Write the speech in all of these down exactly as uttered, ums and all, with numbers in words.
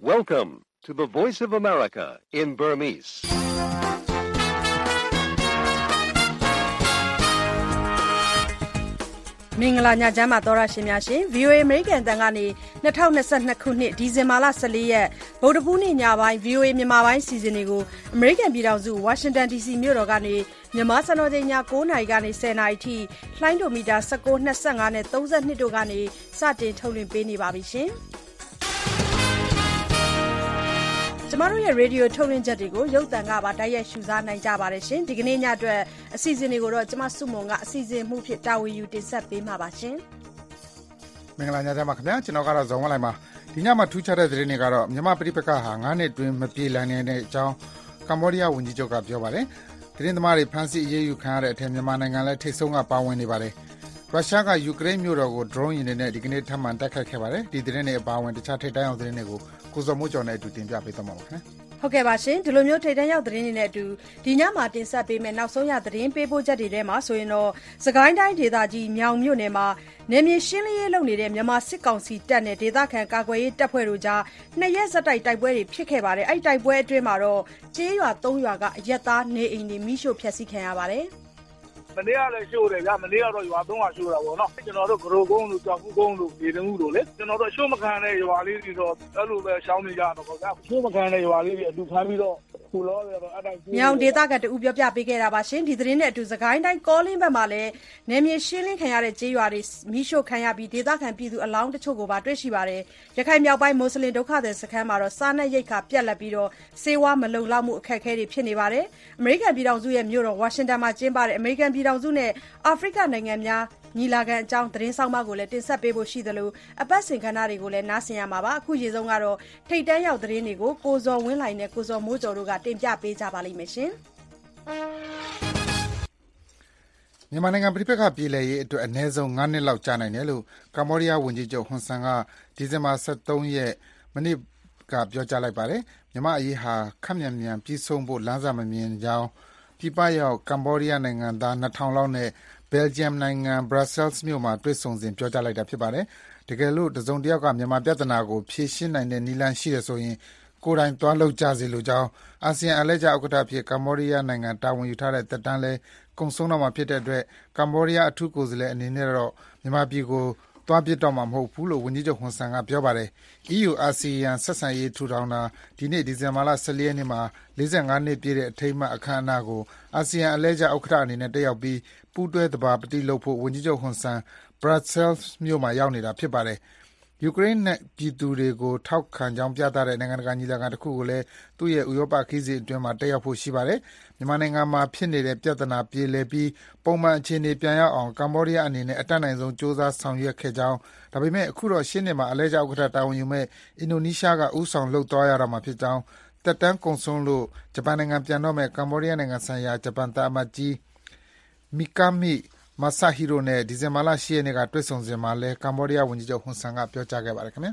Welcome to the Voice of America in Burmese. ။မင်္ဂလာညချမ်းပါသောရရှင်များရှင် ဗွီအိုအေ American တန်ကနေ၂၀၂၂ခုနှစ်ဒီဇင်ဘာလ၁၄ရက်ဗုဒ္ဓဘူးနေ့ညပိုင်း ဗွီအိုအေ မြန်မာပိုင်းစီစဉ်တွေကို American ပြည်ထောင်စု Washington ဒီ စီ မြို့တော်ကနေမြန်မာစံတော်ချိန်ည၉နာရီကနေ၁၀နာရီထိလှိုင်းဒိုမီတာ၁၉ ၂၅နဲ့၃၂တို့ကနေစတင်ထုတ်လွှင့်ပေးနေပါပြီရှင်။ကျမတို့ရဲ့ရေဒီယိုထုတ်လွှင့်ချက်တွေကိုရုပ်သံကပါတိုက်ရိုက်ရှုစားနိုင်ကြပါတယ်ရှင်ဒီကနေ့ညအတွက်အစီအစဉ်တွေကိုတော့ကျမစုမုံကအစီအစဉ်မှုဖြစ်တာဝန်ယူတင်ဆက်ပေးမှာပါရှင်မင်္ဂလာညချမ်းပါခင်ဗျာကျွန်တော်ကတော့ဇော်ဝင်းလိုက်ပါဒီညမှာထူးခြားတဲ့သတင်းတွေကတော့မြန်မာပြည်ပကဟာငါးနှစ်တွင်းမပြေလည်နေတဲ့အကြောင်းကမ္ဘောဒီးယားဝန်ကြီးချုပ်ကပြောပါတယ်သတင်းသမားတွေဖမ်းဆီးအရေးယူခံရတဲ့အထက်မြန်မာနိုင်ငံလည်းထိတ်ဆုံးကပါဝင်နေပါတယ်ရုရှားကယူကရိန်းမြို့တော်ကို drone ယာဉ်တွေနဲ့ဒီကနေ့ထပ်မံတိုက်ခိုက်ခဲ့ပါတယ်ဒီသတင်းတွေအပါအဝင်တခြားထိပ်တန်းအောင်သတင်းတွေကိုကိုစောမိုးကျော်နဲ့အတူတင်ပြပေးသွားမှာပါခင်ဗျာဟုတ်ကဲ့ပါရှင်ဒီလိုမျိုးထိပ်တန်းရောက်သတင်းတွေနဲ့အတူဒီညမှာတင်ဆက်ပေးမယ်နောက်ဆုံးရသတင်းပေးပို့ချက်တွေထဲမှာဆိုရင်တော့စကိုင်းတိုင်းဒေသကြီးမြောင်မြို့နယ်မှာနယ်မြေရှင်းလင်းရေးလုပ်နေတဲ့မြန်မာစစ်ကောင်စီတပ်နဲ့ဒေသခံကာကွယ်ရေးတပ်ဖွဲ့တို့ကြားနှစ်ရက်ဆက်တိုက်တိုက်ပွဲတွေဖြစ်ခဲ့ပါတယ်အဲ့တိုက်ပွဲအတွင်းမှာတော့ကျေးရွာသုံးရွာကအရက်သားနေအိမ်တွေမိရှို့ဖျက်ဆီးခံရပါတယ်မနေ့ကလည်းရှို့တယ်ဗျာမနေ့ကတော့ရွာသုံးရွာရှို့တာပေါ့နော်ကျွန်တော်တို့ဂရိုကုန်းတို့ကြောက်ကူကုန်းတို့နေတမှုတို့လေကျွန်တော်တို့ရှို့မခံတဲ့ရွာလေးတွေတော့အဲ့လိုပဲရှောင်းနေကြတော့ဗျာရှို့မခံတဲ့ရွာလေးတွေအတူဖမ်းပြီးတော့ခုလောရတော့အဲ့တိုင်းမြောင်ဒေသကတူပြောပြပေးခဲ့တာပါရှင်ဒီသတင်းနဲ့အတူစကိုင်းတိုင်းကောလင်းဘက်မှာလည်းနယ်မြေရှင်းလင်းခံရတဲ့ကျေးရွာတွေမိရှို့ခံရပြီးဒေသခံပြည်သူအလောင်းတချို့ကိုပါတွေ့ရှိပါတယ်ရခိုင်မြောက်ပိုင်းမွတ်စလင်ဒုက္ခသည်စခန်းမှာတော့စားနပ်ရိက္ခာပြတ်လက်ပြီးတော့စေဝါမလုံလောက်မှုအခက်အခဲတွေဖြစ်နေပါတယ်အမေရိကန်ပြည်ထောင်စုရဲ့မြို့တော်ဝါရှင်တန်မှာကျင်းပတဲ့အမေရိကန်ပြည်ထောင်စုနဲ့အာဖရိကနိုင်ငံများညီလာခံအကြောင်းသတင်းဆောင်မကိုလည်းတင်ဆက်ပေးဖို့ရှိသလိုအပတ်စဉ်ခန်းတွေကိုလည်းနားဆင်ရမှာပါအခုရေဆုံးကတော့ထိတ်တန်းရောက်သတင်းတွေကိုကိုဇော်ဝင်းလှိုင်နဲ့ကိုဇော်မိုးကျော်တို့ကတင်ပြပေးကြပါလိမ့်မယ်ရှင်မြန်မာနိုင်ငံပြည်ပကပြည်လဲရေးအတွက်အနည်းဆုံး၅နှစ်လောက်ကြာနိုင်တယ်လို့ကမ္ဘောဒီးယားဝန်ကြီးချုပ်ဟွန်ဆန်ကဒီဇင်ဘာ၁၃ရက်မနေ့ကပြောကြားလိုက်ပါတယ်မြန်မာအရေးဟာခက်မြန်မြန်ပြီးဆုံးဖို့လမ်းစာမမြင်ကြောင်းပြည်ပရောက်ကမ္ဘောဒီးယားနိုင်ငံသား၂ထောင်လောက်နဲ့ဘယ်လ်ဂျီယံနိုင်ငံဘရပ်ဆဲလ်စ်မြို့မှာတွေ့ဆုံစဉ်ပြောကြားလိုက်တာဖြစ်ပါတယ်တကယ်လို့တစုံတစ်ယောက်ကမြန်မာပြဿနာကိုဖြေရှင်းနိုင်တဲ့နည်းလမ်းရှိတယ်ဆိုရင်ကိုယ်တိုင်သွားလုပ်ကြစေလိုကြောင်းအာဆီယံအလှည့်ကျဥက္ကဋ္ဌဖြစ်ကမ္ဘောဒီးယားနိုင်ငံတာဝန်ယူထားတဲ့သက်တမ်းလဲကုံဆုံးတော့မှာဖြစ်တဲ့အတွက်ကမ္ဘောဒီးယားအထူးကိုယ်စားလှယ်အနေနဲ့တော့မြန်မာပြည်ကိုသွားပြစ်တော့မှာမဟုတ်ဘူးလို့ဝန်ကြီးချုပ်ဟွန်ဆန်ကပြောပါတယ် အီးယူ အာဆီယံဆက်ဆံရေးထူထောင်တာဒီနေ့ဒီဇင်ဘာလ၁၄ရက်နေ့မှာ၄၅နှစ်ပြည့်တဲ့အထိမ်းအမှတ်အခမ်းအနားကိုအာဆီယံအလှည့်ကျဥက္ကဋ္ဌအနေနဲ့တက်ရောက်ပြီးပူးတွဲသဘာပတိလုပ်ဖို့ဝန်ကြီးချုပ်ဟွန်ဆန်ဘရပ်ဆဲလ်စ်မြို့မှာရောက်နေတာဖြစ်ပါတယ်ယူကရိန်းနဲ့ပြည်သူတွေကိုထောက်ခံကြောင်းပြသတဲ့နိုင်ငံတကာညီလာခံတစ်ခုကိုလည်းသူ့ရဲ့ဥရောပခရီးစဉ်အတွင်းမှာတက်ရောက်ဖို့ရှိပါတယ်မြန်မာနိုင်ငံမှာဖြစ်နေတဲ့ပြဿနာပြေလည်ပြီးပုံမှန်အခြေအနေပြန်ရောက်အောင်ကမ္ဘောဒီးယားအနေနဲ့အတတ်နိုင်ဆုံးစူးစမ်းဆောင်ရွက်ခဲ့ကြောင်းဒါပေမဲ့အခုတော့ရှင်းနေမှာအလဲကျဥက္ကဋ္ဌတာဝန်ယူမဲ့အင်ဒိုနီးရှားကဥဆောင်လှုပ်သွားရတော့မှာဖြစ်ကြောင်းတက်တန်းကုံဆုံးလို့ဂျပန်နိုင်ငံပြန်တော့မဲ့ကမ္ဘောဒီးယားနိုင်ငံဆိုင်ရာဂျပန်သားအမတ်ကြီးမီကာမီမာဆာဟီရိုနဲ့ဒီဇင်ဘာလ၈ရက်နေ့ကတွေ့ဆုံစဉ်မှာလဲကမ္ဘောဒီးယားဝန်ကြီးချုပ်ဟွန်ဆန်ကပြောကြားခဲ့ပါတယ်ခင်ဗျာ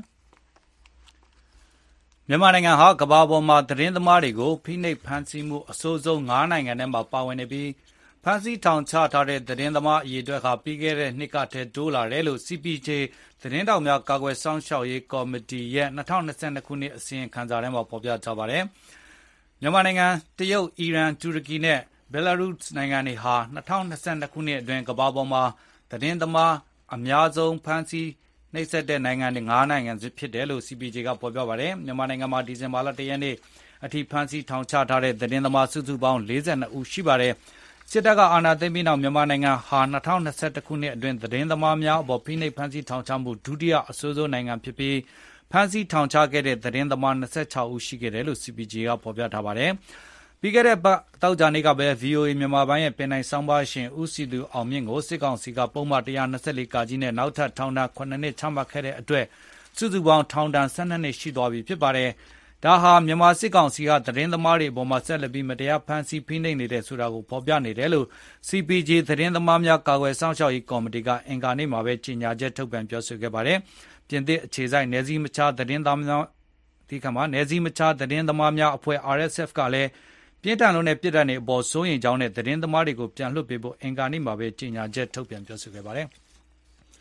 မြန်မာနိုင်ငံဟာကမ္ဘာပေါ်မှာသတင်းသမားတွေကိုဖိနှိပ်ဖမ်းဆီးမှုအဆိုးဆုံး၅နိုင်ငံထဲမှာပါဝင်နေပြီးဖမ်းဆီးထောင်ချထားတဲ့သတင်းသမားအရေအတွက်ဟာပြီးခဲ့တဲ့နှစ်ကတည်းတိုးလာတယ်လို့ စီ ပီ ဂျေ သတင်းတောက်များကာကွယ်စောင့်ရှောက်ရေးကော်မတီရဲ့၂၀၂၂ခုနှစ်အစီရင်ခံစာထဲမှာဖော်ပြထားပါတယ်မြန်မာနိုင်ငံတရုတ်အီရန်တူရကီနဲ့ဘယ်လာရုစ်နိုင်ငံတွေဟာ၂၀၂၂ခုနှစ်အတွင်းကမ္ဘာပေါ်မှာသတင်းသမားအများဆုံးဖမ်းဆီးနှိပ်စက်တဲ့နိုင်ငံတွေ၅နိုင်ငံဖြစ်တယ်လို့ စီ ပီ ဂျေ ကဖော်ပြပါတယ်မြန်မာနိုင်ငံမှာဒီဇင်ဘာလ၁ရက်နေ့အထိဖမ်းဆီးထောင်ချထားတဲ့သတင်းသမားစုစုပေါင်း၄၂ဦးရှိပါတယ်စစ်တပ်ကအာဏာသိမ်းပြီးနောက်မြန်မာနိုင်ငံဟာ၂၀၂၁ခုနှစ်အတွင်းသတင်းသမားများအပေါ်ဖိနှိပ်ဖမ်းဆီးထောင်ချမှုဒုတိယအဆိုးဆုံးနိုင်ငံဖြစ်ပြီးဖမ်းဆီးထောင်ချခဲ့တဲ့သတင်းသမား၂၆ဦးရှိခဲ့တယ်လို့ စီ ပီ ဂျေ ကဖော်ပြထားပါတယ်ပြီးခဲ့တဲ့တောက်ကြနေ့ကပဲ ဗွီအိုအေမြန်မာပိုင်းရဲ့ပင်တိုင်ဆောင်းပါးရှင်ဦးစီသူအောင်မြင့်ကိုစစ်ကောင်စီကပုံမှန်၁၂၄ကာကြီးနဲ့နောက်ထပ်ထောင်ဒဏ်၇နှစ်ချမှတ်ခဲ့တဲ့အတွက်စုစုပေါင်းထောင်ဒဏ်၁၂နှစ်ရှိသွားပြီဖြစ်ပါတယ်။ဒါဟာမြန်မာစစ်ကောင်စီကသတင်းသမားတွေအပေါ်မှာဆက်လက်ပြီးမတရားဖမ်းဆီးဖိနှိပ်နေတဲ့ဆိုတာကိုဖော်ပြနေတယ်လို့ စီ ပီ ဂျေ သတင်းသမားများကာကွယ်စောင့်ရှောက်ရေးကော်မတီကအင်္ဂါနေ့မှာပဲကြေညာချက်ထုတ်ပြန်ပြောဆိုခဲ့ပါတယ်။ပြင်သစ်အခြေစိုက်နယ်စည်းမခြားသတင်းသားများဒီကမှာနယ်စည်းမခြားသတင်းသမားများအဖွဲ့ အာရ်အက်ဖ် ကလည်းပြင်းထန်လို့နဲ့ပြစ်ဒဏ်တွေအပေါ်စိုးရိမ်ကြောင်းနဲ့သတင်းသမားတွေကိုပြန်လွှတ်ပေးဖို့အင်္ဂါနေ့မှာပဲကြေညာချက်ထုတ်ပြန်ပြောဆိုခဲ့ပါတယ်။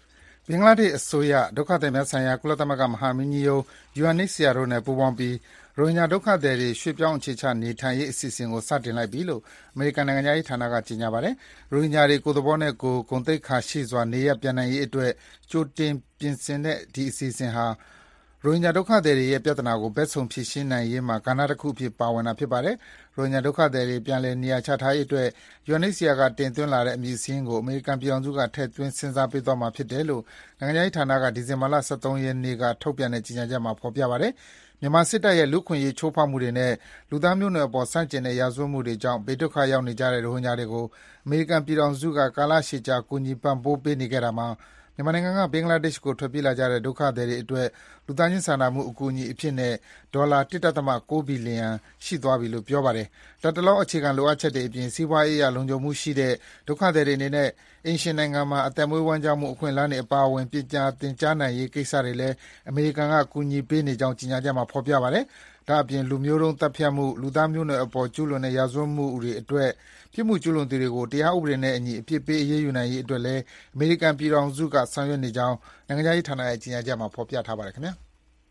ဘင်္ဂလားဒေ့ရှ်အစိုးရဒုက္ခသည်များဆိုင်ရာကုလသမဂ္ဂမဟာမင်းကြီးရုံး ယူအန် эйч စီ အာ တို့နဲ့ပူးပေါင်းပြီးရိုဟင်ဂျာဒုက္ခသည်တွေရွှေ့ပြောင်းအခြေချနေထိုင်ရေးအစီအစဉ်ကိုစတင်လိုက်ပြီလို့အမေရိကန်နိုင်ငံခြားရေးဌာနကကြေညာပါတယ်။ရိုဟင်ဂျာတွေကိုယ်သဘောနဲ့ကိုယ်ဂုဏ်သိက္ခာရှိစွာနေရပ်ပြန်နိုင်ရေးအတွက်ကြိုတင်ပြင်ဆင်တဲ့ဒီအစီအစဉ်ဟာရိုဟင်ဂျာဒုက္ခသည်တွေရဲ့ပြဿနာကိုဘက်စုံဖြေရှင်းနိုင်ရေးမှာကဏ္ဍတစ်ခုအဖြစ်ပါဝင်တာဖြစ်ပါတယ်။ရိုဟင်ဂျာဒုက္ခသည်တွေပြန်လည်နေရာချထားရေးအတွက် ယူအန် эйч စီ အာ ကတင်သွင်းလာတဲ့အမည်စာရင်းကိုအမေရိကန်ပြည်ထောင်စုကထည့်သွင်းစဉ်းစားပေးသွားမှာဖြစ်တယ်လို့နိုင်ငံခြားရေးဌာနကဒီဇင်ဘာလ ၁၃ ရက်နေ့ကထုတ်ပြန်တဲ့ကြေညာချက်မှာဖော်ပြပါတယ်။မြန်မာစစ်တပ်ရဲ့လူ့အခွင့်အရေးချိုးဖောက်မှုတွေနဲ့လူသားမျိုးနွယ်အပေါ်ဆန့်ကျင်တဲ့ရာဇဝတ်မှုတွေကြောင့်ဘေးဒုက္ခရောက်နေကြတဲ့ရိုဟင်ဂျာတွေကိုအမေရိကန်ပြည်ထောင်စုကကာလရှည်ကြာကူညီပံ့ပိုးပေးနေခဲ့တာမှာမြန်မာနိုင်ငံကဘင်္ဂလားဒေ့ရှ်ကိုထွက်ပြေးလာကြတဲ့ဒုက္ခသည်တွေအတွက်လူသားချင်းစာနာမှုအကူအညီအဖြစ်နဲ့ဒေါ်လာ ၁ ဒသမ ၉ ဘီလီယံရှိသွားပြီလို့ပြောပါတယ်။လတ်တလောအခြေခံလိုအပ်ချက်တွေအပြင်စီးပွားရေးအရလုံခြုံမှုရှိတဲ့ဒုက္ခသည်တွေအနေနဲ့အိမ်ရှင်နိုင်ငံမှာအသက်မွေးဝမ်းကြောင်းမှုအခွင့်အလမ်းတွေအပါအဝင်ပညာသင်ကြားနိုင်ရေးကိစ္စတွေလည်းအမေရိကန်ကကူညီပေးနေကြောင်းကြေညာချက်မှာဖော်ပြပါတယ်။ဒါ့အပြင်လူမျိုးတုံးသတ်ဖြတ်မှုလူသားမျိုးနွယ်အပေါ်ကျူးလွန်တဲ့ရာဇဝတ်မှုတွေအတွက်ပြစ်မှုကျူးလွန်သူတွေကိုတရားဥပဒေနဲ့အညီအပြစ်ပေးအရေးယူနိုင်ရေးအတွက်လည်းအမေရိကန်ပြည်ထောင်စုကဆောင်ရွက်နေကြောင်းနိုင်ငံခြားရေးဌာနရဲ့ကြေညာချက်မှာဖော်ပြထားပါတယ်ခင်ဗျာ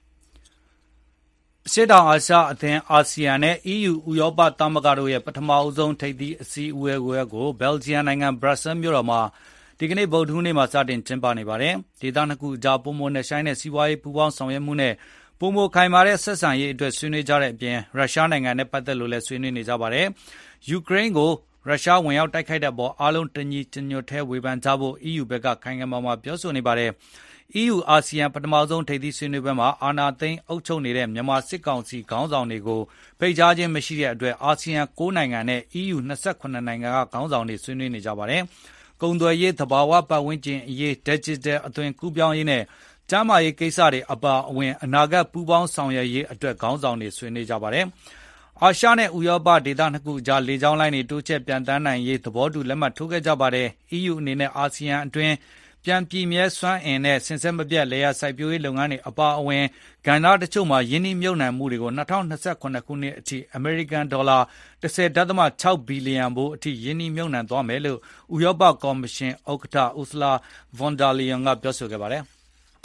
အရှေ့တောင်အာရှအသင်းအာဆီယံနဲ့ အီးယူ ဥရောပသမဂ္ဂတို့ရဲ့ပထမအဆုံးထိပ်သီးအစည်းအဝေးကိုဘယ်လ်ဂျီယံနိုင်ငံဘရပ်ဆဲမြို့တော်မှာဒီကနေ့ဗုဒ္ဓဟူးနေ့မှာစတင်ကျင်းပနေပါတယ်။ဒေသနှစ်ခုအကြားပုံမနဲ့ဆိုင်တဲ့စီးပွားရေးပူးပေါင်းဆောင်ရွက်မှုနဲ့ပုံမခိုင်မာတဲ့ဆက်ဆံရေးအတွက်ဆွေးနွေးကြတဲ့အပြင်ရုရှားနိုင်ငံနဲ့ပတ်သက်လို့လည်းဆွေးနွေးနေကြပါတယ်။ယူကရိန်းကိုရုရှားဝင်ရောက်တိုက်ခိုက်တဲ့အပေါ်အားလုံးတညီတညွတ်ထဲဝေဖန်ကြဖို့ အီးယူ ဘက်ကခိုင်ခိုင်မာမာပြောဆိုနေပါတယ်။ အီးယူ အာဆီယံပထမဆုံးထိပ်သီးဆွေးနွေးပွဲမှာအာဏာသိမ်းအုပ်ချုပ်နေတဲ့မြန်မာစစ်ကောင်စီခေါင်းဆောင်တွေကိုဖိတ်ကြားခြင်းမရှိတဲ့အတွက်အာဆီယံ ၉ နိုင်ငံနဲ့ အီးယူ ၂၇ နိုင်ငံကခေါင်းဆောင်တွေဆွေးနွေးနေကြပါတယ်။ကုန်သွယ်ရေး၊သဘာဝပတ်ဝန်းကျင်အရေး၊ ဒယ်ဂျစ်တယ်အသွင်ကူးပြောင်းရေးနဲ့ကျန်းမာရေးကိစ္စတွေအပါအဝင်အနာဂတ်ပူးပေါင်းဆောင်ရွက်ရေးအတွက်ခေါင်းဆောင်တွေဆွေးနွေးကြပါတယ်။အာရှနဲ့ဥရောပဒေသနှစ်ခုအကြားလေကြောင်းလိုင်းတွေတိုးချဲ့ပျံသန်းနိုင်ရေးသဘောတူလက်မှတ်ထိုးခဲ့ကြပါတယ်။ အီးယူအနေနဲ့အာဆီယံအတွင်းပြန်ပြည့်မြဲစွမ်းအင်နဲ့စဉ်ဆက်မပြတ်လယ်ယာစိုက်ပျိုးရေးလုပ်ငန်းတွေအပါအဝင်ကဏ္ဍတချို့မှာယင်းနှိမ့်မြုပ်နှံမှုတွေကို၂၀၂၇ ခုနှစ်အထိအမေရိကန်ဒေါ်လာ ၁၀ ဒသမ ၆ ဘီလီယံဖိုးအထိယင်းနှိမ့်မြုပ်နှံသွားမယ်လို့ဥရောပကော်မရှင်ဥက္ကဋ္ဌ Ursula von der Leyen ကပြောဆိုခဲ့ပါတယ်။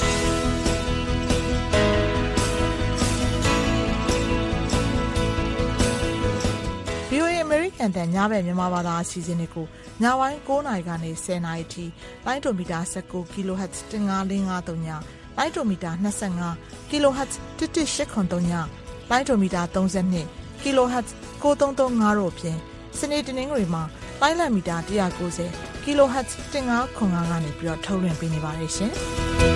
VOA အမေရိကန်တန်ညဘက်မြန်မာဘာသာအစီအစဉ်တွေကိုညပိုင်း၉နာရီကနေ၁၀နာရီထိလိုင်းဒိုမီတာ၁၉ kHz ၁၅၄၅၃ညလိုင်းဒိုမီတာ၂၅ kHz ၁၁၈၇၃ညလိုင်းဒိုမီတာ၃၂ kHz ၉၃၃၅တို့အပြင်စနေတနင်္ဂနွေမှာလိုင်းလံမီတာ၁၉၀ kHz ၁၅၇၅ကနေပြီးတော့ထုတ်လွှင့်ပေးနေပါတယ်ရှင်။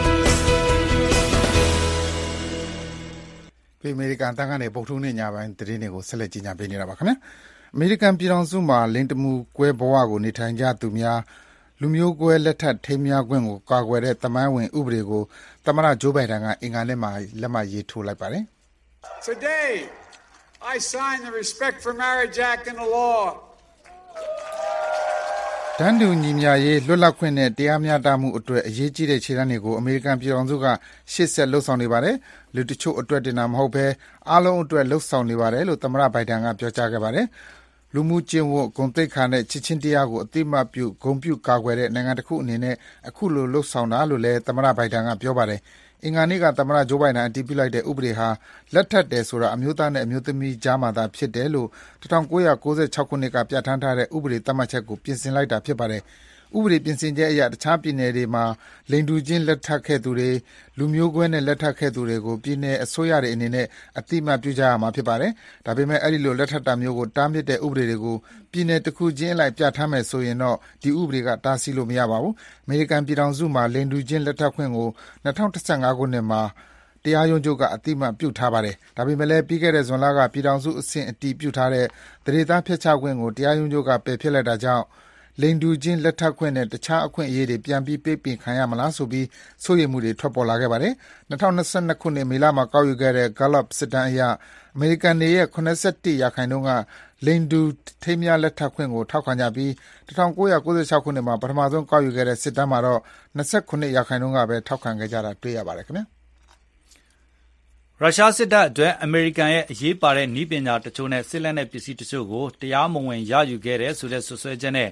ပြည်အမေရိကန်တန်းကနေပုတ်ထုံးနေညပိုင်းသတင်းတွေကိုဆက်လက်ကြီးညာပေးနေတာပါခင်ဗျာအမေရိကန်ပြည်ထောင်စုမှာလိင်တမှုကွဲဘဝကိုနေထိုင်ကြသူများလူမျိုးကွဲလက်ထပ်ထိမ်းမြားခွင့်ကိုကာကွယ်တဲ့တမိုင်းဝင်ဥပဒေကိုသမ္မတဂျိုးဘိုင်ဒန်ကအင်္ဂါနေ့မှာလက်မှတ်ရေးထိုးလိုက်ပါတယ် Today I sign the Respect for Marriage Act into law တန်းတူညီမျှရေးလွတ်လပ်ခွင့်နဲ့တရားမျှတမှုအတွက်အရေးကြီးတဲ့ခြေလှမ်းတွေကိုအမေရိကန်ပြည်ထောင်စုကရှေ့ဆက်လှုပ်ဆောင်နေပါတယ်။လူတချို့အတွက်တင်တာမဟုတ်ဘဲအားလုံးအတွက်လှုပ်ဆောင်နေပါတယ်လို့သမ္မတဘိုင်ဒန်ကပြောကြားခဲ့ပါတယ်။လူမှုကျင့်ဝတ်ဂုဏ်သိက္ခာနဲ့ချစ်ချင်းတရားကိုအသိအမှတ်ပြုဂုဏ်ပြုကာကွယ်တဲ့နိုင်ငံတစ်ခုအနေနဲ့အခုလိုလှုပ်ဆောင်တာလို့လည်းသမ္မတဘိုင်ဒန်ကပြောပါတယ်။အင်္ဂါနေ့ကသမ္မတဂျိုးဘိုင်ဒန်အတည်ပြုလိုက်တဲ့ဥပဒေဟာလက်ထပ်တယ်ဆိုတာအမျိုးသားနဲ့အမျိုးသမီးကြားမှာသာဖြစ်တယ်လို့၁၉၉၆ခုနှစ်ကပြဋ္ဌာန်းထားတဲ့ဥပဒေသတ်မှတ်ချက်ကိုပြင်ဆင်လိုက်တာဖြစ်ပါတယ်။ဥပဒေပြင်ဆင်ချက်အရတခြားပြည်နယ်တွေမှာလိင်တူချင်းလက်ထပ်ခဲ့သူတွေလူမျိုးကွဲနဲ့လက်ထပ်ခဲ့သူတွေကိုပြည်နယ်အစိုးရတွေအနေနဲ့အတိအမှတ်ပြုကြရမှာဖြစ်ပါတယ်။ဒါပေမဲ့အဲ့ဒီလိုလက်ထပ်တာမျိုးကိုတားမြစ်တဲ့ဥပဒေတွေကိုပြည်နယ်တစ်ခုချင်းအလိုက်ပြဋ္ဌာန်းမယ်ဆိုရင်တော့ဒီဥပဒေကတားဆီးလို့မရပါဘူး။အမေရိကန်ပြည်ထောင်စုမှာလိင်တူချင်းလက်ထပ်ခွင့်ကို၂၀၁၅ခုနှစ်မှာတရားရုံးချုပ်ကအတိအမှတ်ပြုထားပါတယ်။ဒါပေမဲ့လည်းပြီးခဲ့တဲ့ဇွန်လကပြည်ထောင်စုအဆင့်အတည်ပြုထားတဲ့သန္ဓေသားဖျက်ချခွင့်ကိုတရားရုံးချုပ်ကပယ်ဖျက်လိုက်တာကြောင့်လိင်တူချင်းလက်ထပ်ခွင့်နဲ့တခြားအခွင့်အရေးတွေပြန်ပြီးပေးပင်ခံရမလားဆိုပြီးစိုးရိမ်မှုတွေထွက်ပေါ်လာခဲ့ပါတယ်။၂၀၂၂ခုနှစ်မေလမှာကောက်ယူခဲ့တဲ့ Gallup စစ်တမ်းအရအမေရိကန်တွေရဲ့၇၁ရာခိုင်နှုန်းကလိင်တူထိမ်းမြားလက်ထပ်ခွင့်ကိုထောက်ခံကြပြီး၁၉၉၆ခုနှစ်မှာပထမဆုံးကောက်ယူခဲ့တဲ့စစ်တမ်းမှာတော့၂၇ရာခိုင်နှုန်းကပဲထောက်ခံခဲ့ကြတာတွေ့ရပါတယ်ခင်ဗျာ။ရုရှားစစ်တပ်အတွက်အမေရိကန်ရဲ့အရေးပါတဲ့နည်းပညာတချို့နဲ့စစ်လက်နက်ပစ္စည်းတချို့ကိုတရားမဝင်ရယူခဲ့တဲ့ဆိုတဲ့ဆွဆွဲချက်နဲ့အ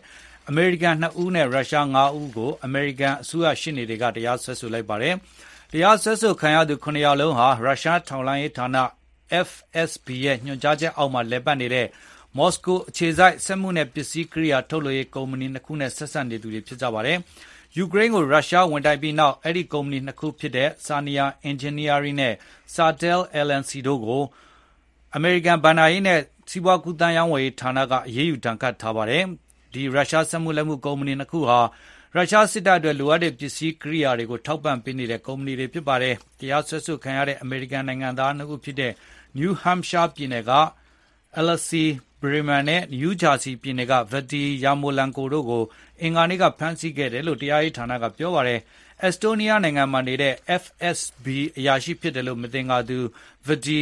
အမေရိကန်နှစ်ဦးနဲ့ရုရှားငါးဦးကိုအမေရိကန်အစိုးရရှေ့နေတွေကတရားစွဲဆိုလိုက်ပါတယ်။တရားစွဲဆိုခံရသူခုနှစ်ယောက်လုံးဟာရုရှားထောက်လှမ်းရေးဌာန F S B ရဲ့ညွှန်ကြားချက်အောက်မှာလည်ပတ်နေတဲ့မော်စကိုအခြေစိုက်စက်မှုနဲ့ပစ္စည်းကိရိယာထုတ်လုပ်ရေးကုမ္ပဏီနှစ်ခုနဲ့ဆက်စပ်နေသူတွေဖြစ်ကြပါတယ်။ယူကရိန်းကိုရုရှားဝင်တိုက်ပြီးနောက်အဲ့ဒီကုမ္ပဏီနှစ်ခုဖြစ်တဲ့ Sania Engineering နဲ့ Sartel แอล แอล စီ တို့ကိုအမေရိကန်ဘဏ္ဍာရေးနဲ့စီးပွားကူးသန်းရောင်းဝယ်ရေးဌာနကအရေးယူဒဏ်ခတ်ထားပါတယ်။ဒီရုရှားစက်မှုလက်မှုကုမ္ပဏီနှစ်ခုဟာရုရှားစစ်တပ်အတွက်လိုအပ်တဲ့ပစ္စည်းကိရိယာတွေကိုထောက်ပံ့ပေးနေတဲ့ကုမ္ပဏီတွေဖြစ်ပါတယ်။တရားစွဲဆိုခံရတဲ့အမေရိကန်နိုင်ငံသားနှစ်ဦးဖြစ်တဲ့ New Hampshire ပြည်နယ်က Alexei Briman နဲ့ New Jersey ပြည်နယ်က Vadi Yarmolenko တို့ကိုအင်္ဂါနေ့ကဖမ်းဆီးခဲ့တယ်လို့တရားရေးဌာနကပြောပါတယ်။ အက်စတိုးနီးယားနိုင်ငံမှာနေတဲ့ F S B အရာရှိဖြစ်တယ်လို့မသင်္ကာသူ Vadi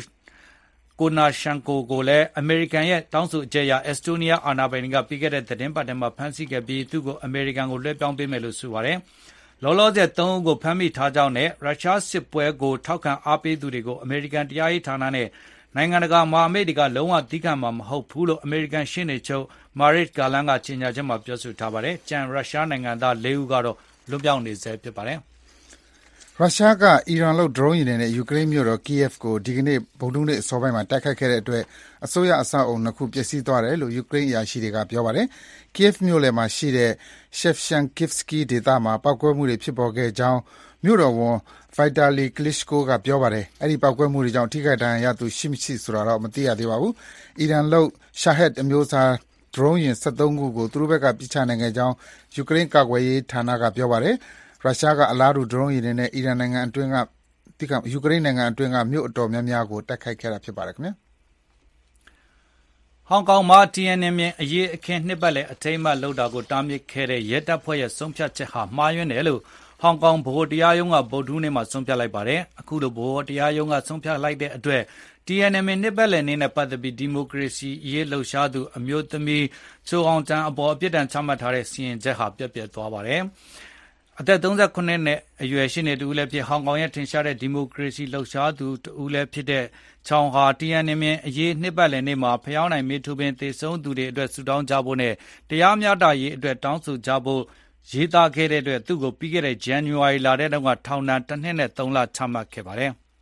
Konashenko ကိုလည်းအမေရိကန်ရဲ့တောင်းဆိုချက်အရအက်စတိုးနီးယားအာဏာပိုင်တွေကပြီးခဲ့တဲ့သတင်းပတ်ထဲမှာဖမ်းဆီးခဲ့ပြီးသူ့ကိုအမေရိကန်ကိုလွှဲပြောင်းပေးမယ်လို့ဆိုပါတယ်။လောလောဆယ်သုံးဦးကိုဖမ်းမိထားကြောင်းနဲ့ရုရှားစစ်ပွဲကိုထောက်ခံအားပေးသူတွေကိုအမေရိကန်တရားရေးဌာနနဲ့နိုင်ငံတကာမဟာမိတ်တွေကလုံးဝသီးခံမှာမဟုတ်ဘူးလို့အမေရိကန်ရှေ့နေချုပ် Merrick Garland ကကြေညာချက်မှာပြောဆိုထားပါတယ်။ကျန်ရုရှားနိုင်ငံသားလေးဦးကတော့လွတ်မြောက်နေဆဲဖြစ်ပါတယ်။ရုရှားကအီရန်လုပ်ဒရုန်းယာဉ်တွေနဲ့ယူကရိန်းမြို့တော် Kiev ကိုဒီကနေ့ဗုဒ္ဓဟူးနေ့အစောပိုင်းမှာတိုက်ခိုက်ခဲ့တဲ့အတွက်အစိုးရအဆောက်အအုံနှစ်ခုပျက်စီးသွားတယ်လို့ယူကရိန်းအရာရှိတွေကပြောပါတယ်။ Kiev မြို့လယ်မှာရှိတဲ့ Shevchenkivsky ဒေသမှာပေါက်ကွဲမှုတွေဖြစ်ပေါ်ခဲ့ကြောင်းမြို့တော်ဝန် Vitaly Klitschko ကပြောပါတယ်။အဲဒီပေါက်ကွဲမှုတွေကြောင့်ထိခိုက်ဒဏ်ရာရသူရှိမရှိဆိုတာတော့မသိရသေးပါဘူး။အီရန်လုပ် Shahed အမျိုးအစားဒရုန်းယာဉ်၁၃ခုကိုသူတို့ဘက်ကပစ်ချနိုင်ခဲ့ကြောင်းယူကရိန်းကာကွယ်ရေးဌာနကပြောပါတယ်။ရုရှားကအလားတူဒရုန်းယာဉ်တွေနဲ့အီရန်နိုင်ငံအတွင်းကယူကရိန်းနိုင်ငံအတွင်းကမြို့အတော်များများကိုတိုက်ခိုက်ခဲ့တာဖြစ်ပါတယ်ခင်ဗျာ။ဟောင်ကောင်မှာ တီ အန် အမ် အရေးအခင်းနှစ်ပတ်လည်အထိမ်းအမှတ်လုပ်တာကိုတားမြစ်ခဲ့တဲ့ရဲတပ်ဖွဲ့ရဲ့ဆုံးဖြတ်ချက်ဟာမှားယွင်းတယ်လို့ဟောင်ကောင်ဗဟိုတရားရုံးကဗုဒ္ဓဟူးနေ့မှာဆုံးဖြတ်လိုက်ပါတယ်။အခုလိုဗဟိုတရားရုံးကဆုံးဖြတ်လိုက်တဲ့အတွက် တီ အန် အမ် နှစ်ပတ်လည်နေ့နဲ့ပတ်သက်ပြီးဒီမိုကရေစီအရေးလှုပ်ရှားသူအမျိုးသမီးချိုအောင်တန်အပေါ်အပြစ်ဒဏ်ချမှတ်ထားတဲ့စီရင်ချက်ဟာပြတ်ပြတ်သွားပါတယ်။အသက်သုံးခုနှစ်အရွယ်ရှိနေတူလည်းဖြစ်ဟောင်ကောင်ရဲ့ထင်ရှားတဲ့ဒီမိုကရေစီလှုပ်ရှားသူတူလည်းဖြစ်တဲ့ချောင်ဟာ တီ အန် အမ် အရေးနှစ်ပတ်လည်နေ့မှာဖျောင်းနိုင်မေထူပင်သေဆုံးသူတွေအတွက်ဆုတောင်းကြဖို့နဲ့တရားမျှတရေးအတွက်တောင်းဆိုကြဖို့ရေးသားခဲ့တဲ့အတွက်သူ့ကိုပြီးခဲ့တဲ့ဇန်နဝါရီလထဲတုန်းကထောင်ဒဏ်တစ်နှစ်နဲ့သုံးလချမှတ်ခဲ့ပါတယ်။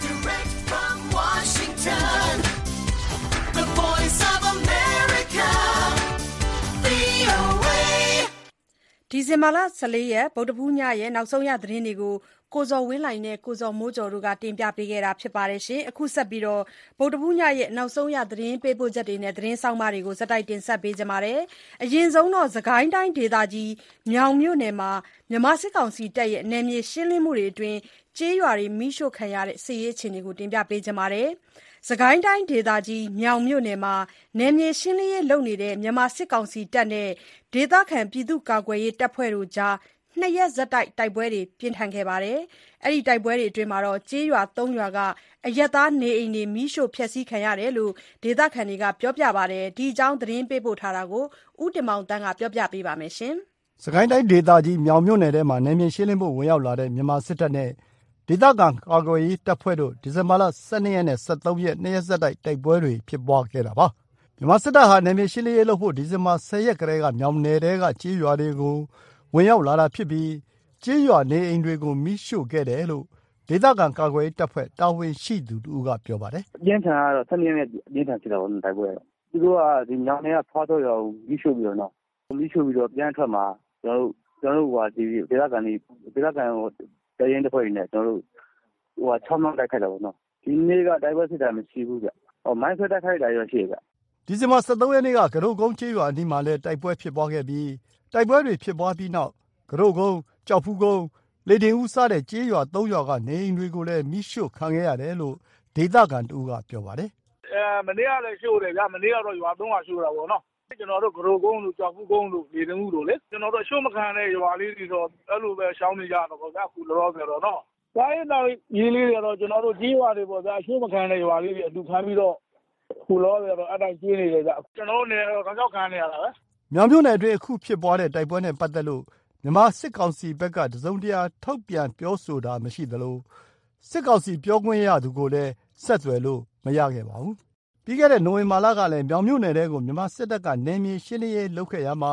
ဒီဇင်ဘာလ၁၄ရက်ဗုဒ္ဓဟူးညရဲ့နောက်ဆုံးရသတင်းတွေကိုကိုဇော်ဝင်းလှိုင်နဲ့ကိုဇော်မိုးကျော်တို့ကတင်ပြပေးခဲ့တာဖြစ်ပါတယ်ရှင်။အခုဆက်ပြီးတော့ဗုဒ္ဓဟူးညရဲ့နောက်ဆုံးရသတင်းပေးပို့ချက်တွေနဲ့သတင်းဆောင်မတွေကိုစတိုက်တင်ဆက်ပေးကြပါမယ်။အရင်ဆုံးတော့စကိုင်းတိုင်းဒေသကြီးမြောင်မြို့နယ်မှာမြန်မာစစ်ကောင်စီတပ်ရဲ့နယ်မြေရှင်းလင်းမှုတွေအတွင်းကျေးရွာတွေမိရှို့ခံရတဲ့စစ်ရေးအခြေအနေကိုတင်ပြပေးကြပါမယ်။စကိုင်းတိုင်းဒေသကြီးမြောင်မြို့နယ်မှာနယ်မြေရှင်းလင်းရေးလုပ်နေတဲ့မြန်မာစစ်ကောင်စီတပ်နဲ့ဒေသခံပြည်သူ့ကာကွယ်ရေးတပ်ဖွဲ့တို့ကြားနှစ်ရက်ဆက်တိုက်တိုက်ပွဲတွေပြင်းထန်ခဲ့ပါတယ်။အဲဒီတိုက်ပွဲတွေအတွင်းကျေးရွာသုံးရွာကအရပ်သားနေအိမ်တွေမိရှို့ဖျက်ဆီးခံရတယ်လို့ဒေသခံတွေကပြောပြပါတယ်။ဒီအကြောင်းသတင်းပေးပို့ထားတာကိုဦးတင်မောင်တန်းကပြောပြပေးပါမယ်။စကိုင်းတိုင်းဒေသကြီးမြောင်မြို့နယ်ထဲမှာနယ်မြေရှင်းလင်းဖို့ဝင်ရောက်လာတဲ့မြန်မာစစ်တပ်နဲ့ဒေသခံကာကွယ်ရေးတပ်ဖွဲ့တို့ဒီဇင်ဘာလ၁၂ရက်နဲ့၁၃ရက်နှစ်ရက်ဆက်တိုက်တိုက်ပွဲတွေဖြစ်ပွားခဲ့တာပါ။မြန်မာစစ်တပ်ဟာနယ်မြေရှင်းလင်းရေးလုပ်ဖို့ဒီဇင်ဘာ၁၀ရက်ကတည်းကမြောင်နယ်ထဲကကျေးရွာတွေကိုဝင်ရောက်လာတာဖြစ်ပြီးကျေးရွာနေအိမ်တွေကိုမိရှို့ခဲ့တယ်လို့ဒေသခံကာကွယ်ရေးတပ်ဖွဲ့တာဝန်ရှိသူတဦးကပြောပါတယ်။ပြင်းထန်ကတော့၁၂ရက်နဲ့ပြင်းထန်ဖြစ်တာပေါ့တိုက်ပွဲတော့သူတို့ကဒီမြောင်နယ်ကဖွားတော့ရွာကိုမိရှို့ပြီးတော့နော်မိရှို့ပြီးတော့ပြန်ထွက်မှာကျွန်တော်တို့ကျွန်တော်တို့ဟိုဒီဒေသခံတွေဒေသခံဟိုတရင်တစ်ဖွဲ့တွေနဲ့ကျွန်တော်တို့ဟို၆နောက်တိုက်ခိုက်တာပေါ့နော်ဒီနေ့ကတိုက်ပွဲဖြစ်တာမရှိဘူးဗျဟောမိုင်းဆွဲတိုက်ခိုက်တာရောရှိဗျဒီဇင်ဘာ၁၃ရက်နေ့ကကရုတ်ကုန်းကျေးရွာအနီးမှာလည်းတိုက်ပွဲဖြစ်ပွားခဲ့ပြီးတိုက်ပွဲတွေဖြစ်ပွားပြီးနောက်ကရုတ်ကုန်းကြောက်ဖူးကုန်းလေတင်ဦးစတဲ့ကျေးရွာသုံးရွာကနေအိမ်တွေကိုလည်းမိရှို့ခံခဲ့ရတယ်လို့ဒေသခံတူကပြောပါတယ်အဲမနေ့ကလည်းရှို့တယ်ဗျမနေ့ကတော့ရွာသုံးရွာရှို့တာပေါ့နော်ကျွန်တော်တို့ကရုတ်ကုန်းတို့ကြောက်ဖူးကုန်းတို့လေတင်ဦးတို့လေကျွန်တော်တို့ရှို့မခံတဲ့ရွာလေးတွေတော့အဲ့လိုပဲရှောင်းနေကြတော့ဗျအခုလောလောဆယ်တော့နော်တိုင်းတော့ရေးလေးတွေတော့ကျွန်တော်တို့ကြီးရွာတွေပေါ့ဗျာရှို့မခံတဲ့ရွာလေးတွေအတူခံပြီးတော့ခုလောဆယ်တော့အဲ့တိုင်းကျင်းနေတယ်ဗျကျွန်တော်တို့နေတော့ကောင်းကောက်ခံနေရတာပဲမြောင်မြို့နယ်အတွင်းအခုဖြစ်ပွားတဲ့တိုက်ပွဲနဲ့ပတ်သက်လို့မြန်မာစစ်ကောင်စီဘက်ကတစုံတရာထုတ်ပြန်ပြောဆိုတာမရှိသလိုစစ်ကောင်စီပြောခွင့်ရသူကိုလည်းဆက်သွယ်လို့မရခဲ့ပါဘူး။ပြီးခဲ့တဲ့နိုဝင်ဘာလကလည်းမြောင်မြို့နယ်တဲကိုမြန်မာစစ်တပ်ကနယ်မြေရှင်းလင်းရေးလုပ်ခဲ့ရမှာ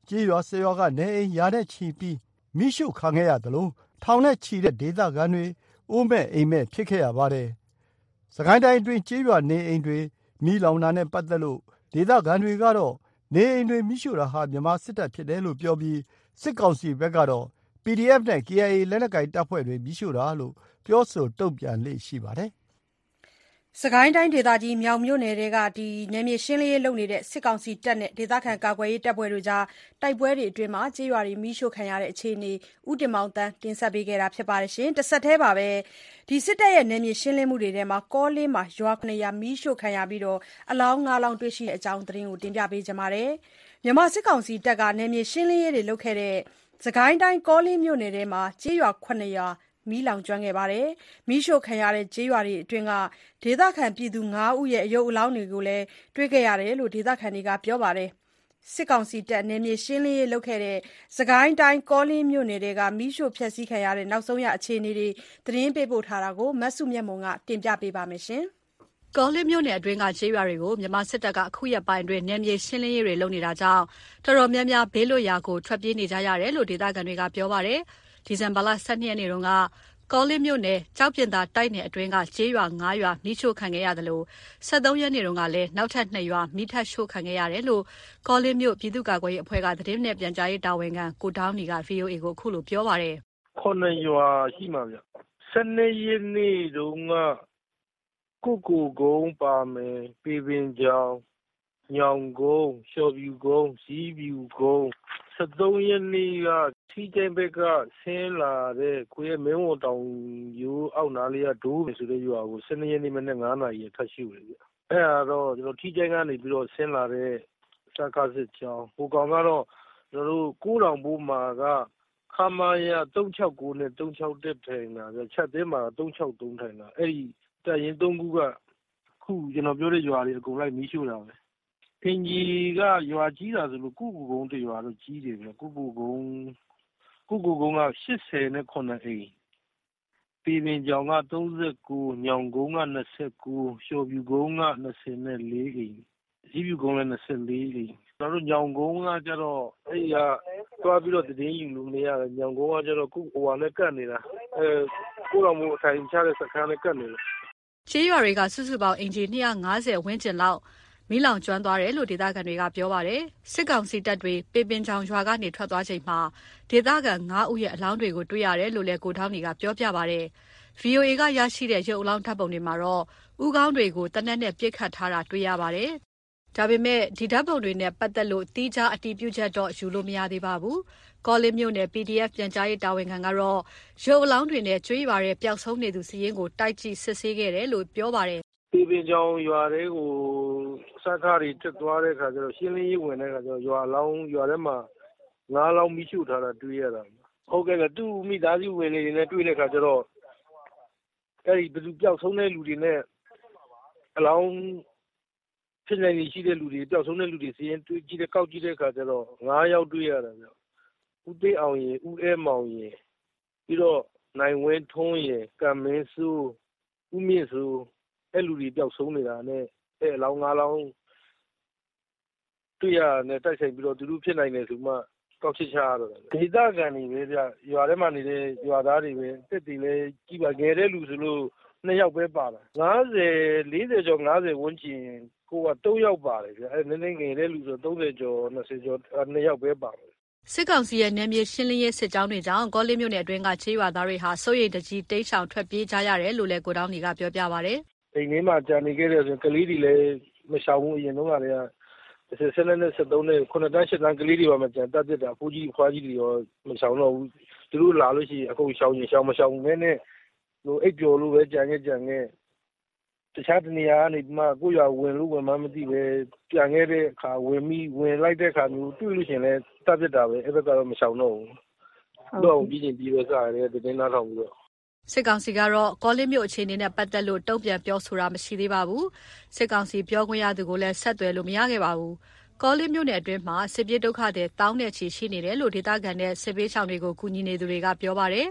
ကြေးရွာဆယ်ရွာကနေအိမ်ရာနဲ့ချီပြီးမိရှုခံခဲ့ရသလိုထောင်နဲ့ချီတဲ့ဒေသခံတွေအိုးမဲ့အိမ်မဲ့ဖြစ်ခဲ့ရပါတယ်။စကိုင်းတိုင်းအတွင်းကြေးရွာနေအိမ်တွေမိလောင်တာနဲ့ပတ်သက်လို့ဒေသခံတွေကတော့နေအိမ်တွေမိရှုတာဟာမြန်မာစစ်တပ်ဖြစ်တယ်လို့ပြောပြီးစစ်ကောင်စီဘက်ကတော့ ပီဒီအက်ဖ် နဲ့ ကေအိုင်အေ လက်နက်ကိုင်တပ်ဖွဲ့တွေမိရှုတာလို့ပြောဆိုတုံ့ပြန်လေ့ရှိပါတယ်။စကိုင်းတိုင်းဒေသကြီးမြောင်မြို့နယ်ထဲကနယ်မြေရှင်းလင်းရေးလုပ်နေတဲ့စစ်ကောင်စီတပ်နဲ့ဒေသခံကာကွယ်ရေးတပ်ဖွဲ့တို့ကြားတိုက်ပွဲတွေအတွင်းကျေးရွာတွေမီးရှို့ခံရတဲ့အခြေအနေဦးတင်မောင်သန်းတင်ဆက်ပေးခဲ့တာပါ။တဆက်တည်းပါပဲစစ်တပ်ရဲ့နယ်မြေရှင်းလင်းမှုတွေထဲကောလင်းမှာရွာခုနှစ်ရွာမီးရှို့ခံရပြီးအလောင်းငါးလောင်းတွေ့ရှိတဲ့အကြောင်းသတင်းကိုတင်ပြပေးကြပါမယ်။မြန်မာစစ်ကောင်စီတပ်ကနယ်မြေရှင်းလင်းရေးတွေလုပ်ခဲ့တဲ့စကိုင်းတိုင်းကောလင်းမြို့နယ်ထဲမှာကျေးရွာခုနှစ်ရွာမီးလောင်ကျွမ်းခဲ့ပါတယ်။မီးရှို့ခံရတဲ့ကျေးရွာတွေအတွင်းကဒေသခံပြည်သူငါးဦးရဲ့အယုတ်အလောင်းတွေကိုလည်းတွေ့ခဲ့ရတယ်လို့ဒေသခံတွေကပြောပါတယ်။စစ်ကောင်စီတပ်နယ်မြေရှင်းလင်းရေးလုပ်ခဲ့တဲ့စကိုင်းတိုင်းကောလင်းမြို့နယ်ထဲကမီးရှို့ဖျက်ဆီးခံရတဲ့နောက်ဆုံးရအခြေအနေတွေသတင်းပေးပို့ထားတာကိုမဆုမြတ်မွန်ကတင်ပြပေးပါမယ်။ ကောလင်းမြို့နယ်အတွင်းကကျေးရွာတွေကိုမြန်မာစစ်တပ်ကအခုရက်ပိုင်းအတွင်းနယ်မြေရှင်းလင်းရေးတွေလုပ်နေတာကြောင့်တော်တော်များများဘေးလွတ်ရာကိုထွက်ပြေးနေကြရတယ်လို့ဒေသခံတွေကပြောပါတယ်။ဒီဇင်ဘာလ ၁၂ ရက်နေ့တုန်းကကောလင်းမြို့နယ်ကြောက်ပြင်သာတိုက်နယ်အတွင်းကကျေးရွာငါးရွာမီးရှို့ခံခဲ့ရတယ်လို့၁၃ ရက်နေ့တုန်းကလည်းနောက်ထပ်နှစ်ရွာမီးထပ်ရှို့ခံခဲ့ရတယ်လို့ကောလင်းမြို့ပြည်သူ့ကာကွယ်ရေးအဖွဲ့ကသတင်းနဲ့ပြန်ကြားရေးတာဝန်ခံကိုဒေါင်းနီက ဗွီအိုအေ ကိုအခုလိုပြောပါတယ်။ခုနှစ်ရွာရှိမှာဗျ။၁၂ ရက်နေ့တုန်းကကုက္ကိုကုန်းပါမယ်ပေပင်ချောင်ညောင်ကုန်းလျှော်ဖြူကုန်းဇီးဖြူကုန်း၁၃ ရက်နေ့ကထီးကျိုင်းဘက်ကဆင်းလာတဲ့ကိုရဲမင်းဝန်တောင်ရိုးအောက်နားလေးကဒိုးပဲဆိုတဲ့ရွာကို၁၂ ရက်နေ့မနက်၅နာရီထပ်ရှိတယ်ဗျ။အဲ့ဒါတော့ကျွန်တော်ထီးကျိုင်းကနေပြီးတော့ဆင်းလာတဲ့စကားစစ်ချောင်းဟိုကောင်ကတော့ကျွန်တော်တို့ကိုးတောင်ဘိုးမှာကခမာရ၃၆၉နဲ့၃၆၁ထိုင်တာဗျချက်သေးမှာ၃၆၃ထိုင်တာအဲ့ဒီတပ်ရင်း၃ခုကခုကျွန်တော်ပြောတဲ့ရွာတွေအကုန်လိုက်မီးရှို့တာပဲ။အင်ကြီးကရွာကြီးတာဆိုလို့ကုကူကုန်းတရွာတော့ကြီးတယ်ဗျကုကူကုန်းကုကူကုန်းက၈၀နဲ့ခုနှစ်အိမ်ပေပင်ချောင်က၃၉ညောင်ကုန်းက၂၉လျှော်ဖြူကုန်းက၂၄အိမ်ဇီးဖြူကုန်းလည်း၂၄အိမ်ကျွန်တော်တို့ညောင်ကုန်းကကျတော့အဲ့ရသွားပြီးတော့တည်င်းယူလို့မရတယ်ညောင်ကုန်းကကျတော့ကုဟိုဟာနဲ့ကတ်နေတာအဲကိုတော်မို့အထိုင်ချတဲ့စခန်းနဲ့ကတ်နေတယ်ကျေးရွာတွေကစုစုပေါင်းအင်ဂျီ၂၅၀ဝန်းကျင်လောက်မီးလောင်ကျွမ်းသွားတယ်လို့ဒေသခံတွေကပြောပါတယ်။စစ်ကောင်စီတပ်တွေပေပင်ချောင်ရွာကနေထွက်သွားချိန်မှာဒေသခံငါးဦးရဲ့အလောင်းတွေကိုတွေ့ရတယ်လို့လည်းကိုထောင်းနီကပြောပြပါတယ်။ ဗွီအိုအေကရရှိတဲ့ရုပ်အလောင်းဓာတ်ပုံတွေမှာတော့ဦးခေါင်းတွေကိုတနက်နဲ့ပြစ်ခတ်ထားတာတွေ့ရပါတယ်။ဒါပေမဲ့ဒီဓာတ်ပုံတွေနဲ့ပတ်သက်လို့တီးခြားအတည်ပြုချက်တော့ယူလို့မရသေးပါဘူး။ကောလင်းမြို့နယ် ပီဒီအက်ဖ် ပြန်ကြားရေးတာဝန်ခံကတော့ရုပ်အလောင်းတွေနဲ့ကျွေးရွာတဲ့ပျောက်ဆုံးနေသူစီးရင်ကိုတိုက်ကြည့်စစ်ဆေးခဲ့တယ်လို့ပြောပါတယ်။ပေပင်ချောင်ရွာတွေကိုစကားတွေတက်သွားတဲ့ခါကျတော့ရှင်းလင်းရေးဝင်တဲ့ခါကျတော့ရွာလောင်းရွာထဲမှာငါးလောင်းမိရှုထားတာတွေ့ရတာဟုတ်ကဲ့ကသူ့မိသားစုဝင်တွေနဲ့တွေ့တဲ့ခါကျတော့အဲ့ဒီဘယ်သူပျောက်ဆုံးတဲ့လူတွေနဲ့အလောင်းဖြစ်နေနေရှိတဲ့လူတွေပျောက်ဆုံးတဲ့လူတွေစီးရင်တွေ့ကြည့်တဲ့ကောက်ကြည့်တဲ့ခါကျတော့ငါးယောက်တွေ့ရတာဗျဦးသိအောင်ရင်ဦးအဲမောင်ရင်ပြီးတော့နိုင်ဝင်းထွန်းရင်ကံမင်းစိုးဦးမြင့်စိုးအဲ့လူတွေပျောက်ဆုံးနေတာနဲ့အဲ့အလောင်းငါးလောင်းတွေ့ရနဲ့တိုက်ဆိုင်ပြီးတော့သူတို့ဖြစ်နိုင်တယ်ဆိုမှကောက်ချစ်ချရတော့တယ်ဒေသခံတွေပဲဗျရွာထဲမှာနေတဲ့ရွာသားတွေပဲတက်တီလဲကြီးပါငယ်တဲ့လူဆိုလို့နှစ်ယောက်ပဲပါတာ၅၀ ၄၀ကျော်၅၀ဝန်းကျင်ကိုက၃ယောက်ပါတယ်ဗျအဲ့နည်းနည်းငယ်တဲ့လူဆို၃၀ကျော်၂၀ကျော်နှစ်ယောက်ပဲပါတယ်စစ်ကောင်စီရဲ့နယ်မြေရှင်းလင်းရေးစစ်ကြောင်းတွေကြောင့်ကောလင်းမြို့နယ်အတွင်းကချေးရွာသားတွေဟာစိုးရိမ်တကြီးတိမ်းရှောင်ထွက်ပြေးကြရတယ်လို့လည်းကိုတောင်းနီကပြောပြပါတယ်အိမ်ထဲမှာကြာနေခဲ့တဲ့ဆိုကလေးတွေလည်းမရှောင်ဘူးအရင်တော့ကလည်းဆယ်နဲ့ဆက်သုံးနဲ့ခုနှစ်တန်းရှစ်တန်းကလေးတွေပါမှကြံတက်တက်တာအဖိုးကြီးဖွားကြီးတွေရောမရှောင်တော့ဘူးသူတို့လာလို့ရှိရင်အကုန်ရှောင်ရင်ရှောင်မရှောင်မဲနဲ့ဟိုအိပ်ပျော်လို့ပဲကြံခဲ့ကြံခဲ့တခြားတနေရာကနေမှကိုရွာဝင်လို့ဝင်မှမသိပဲပြန်ခဲ့တဲ့အခါဝင်ပြီးဝင်လိုက်တဲ့အခါမျိုးတွေ့လို့ရှိရင်လည်းတက်တက်တာပဲအဲ့ဘက်ကတော့မရှောင်တော့ဘူးတော့ပြီးရင်ပြီးပဲစားရတယ်တင်းနားထောင်ပြီးတော့စစ်ကောင်စီကတော့ကောလင်းမြို့အခြေအနေနဲ့ပတ်သက်လို့တုံ့ပြန်ပြောဆိုတာမရှိသေးပါဘူးစစ်ကောင်စီပြောခွင့်ရသူကိုလည်းဆက်သွယ်လို့မရခဲ့ပါဘူးကောလင်းမြို့နယ်အတွင်းမှာစစ်ပြေးဒုက္ခတွေတောင်းနဲ့ချီရှိနေတယ်လို့ဒေသခံတဲ့စစ်ပေးချောင်တွေကိုကူညီနေသူတွေကပြောပါတယ်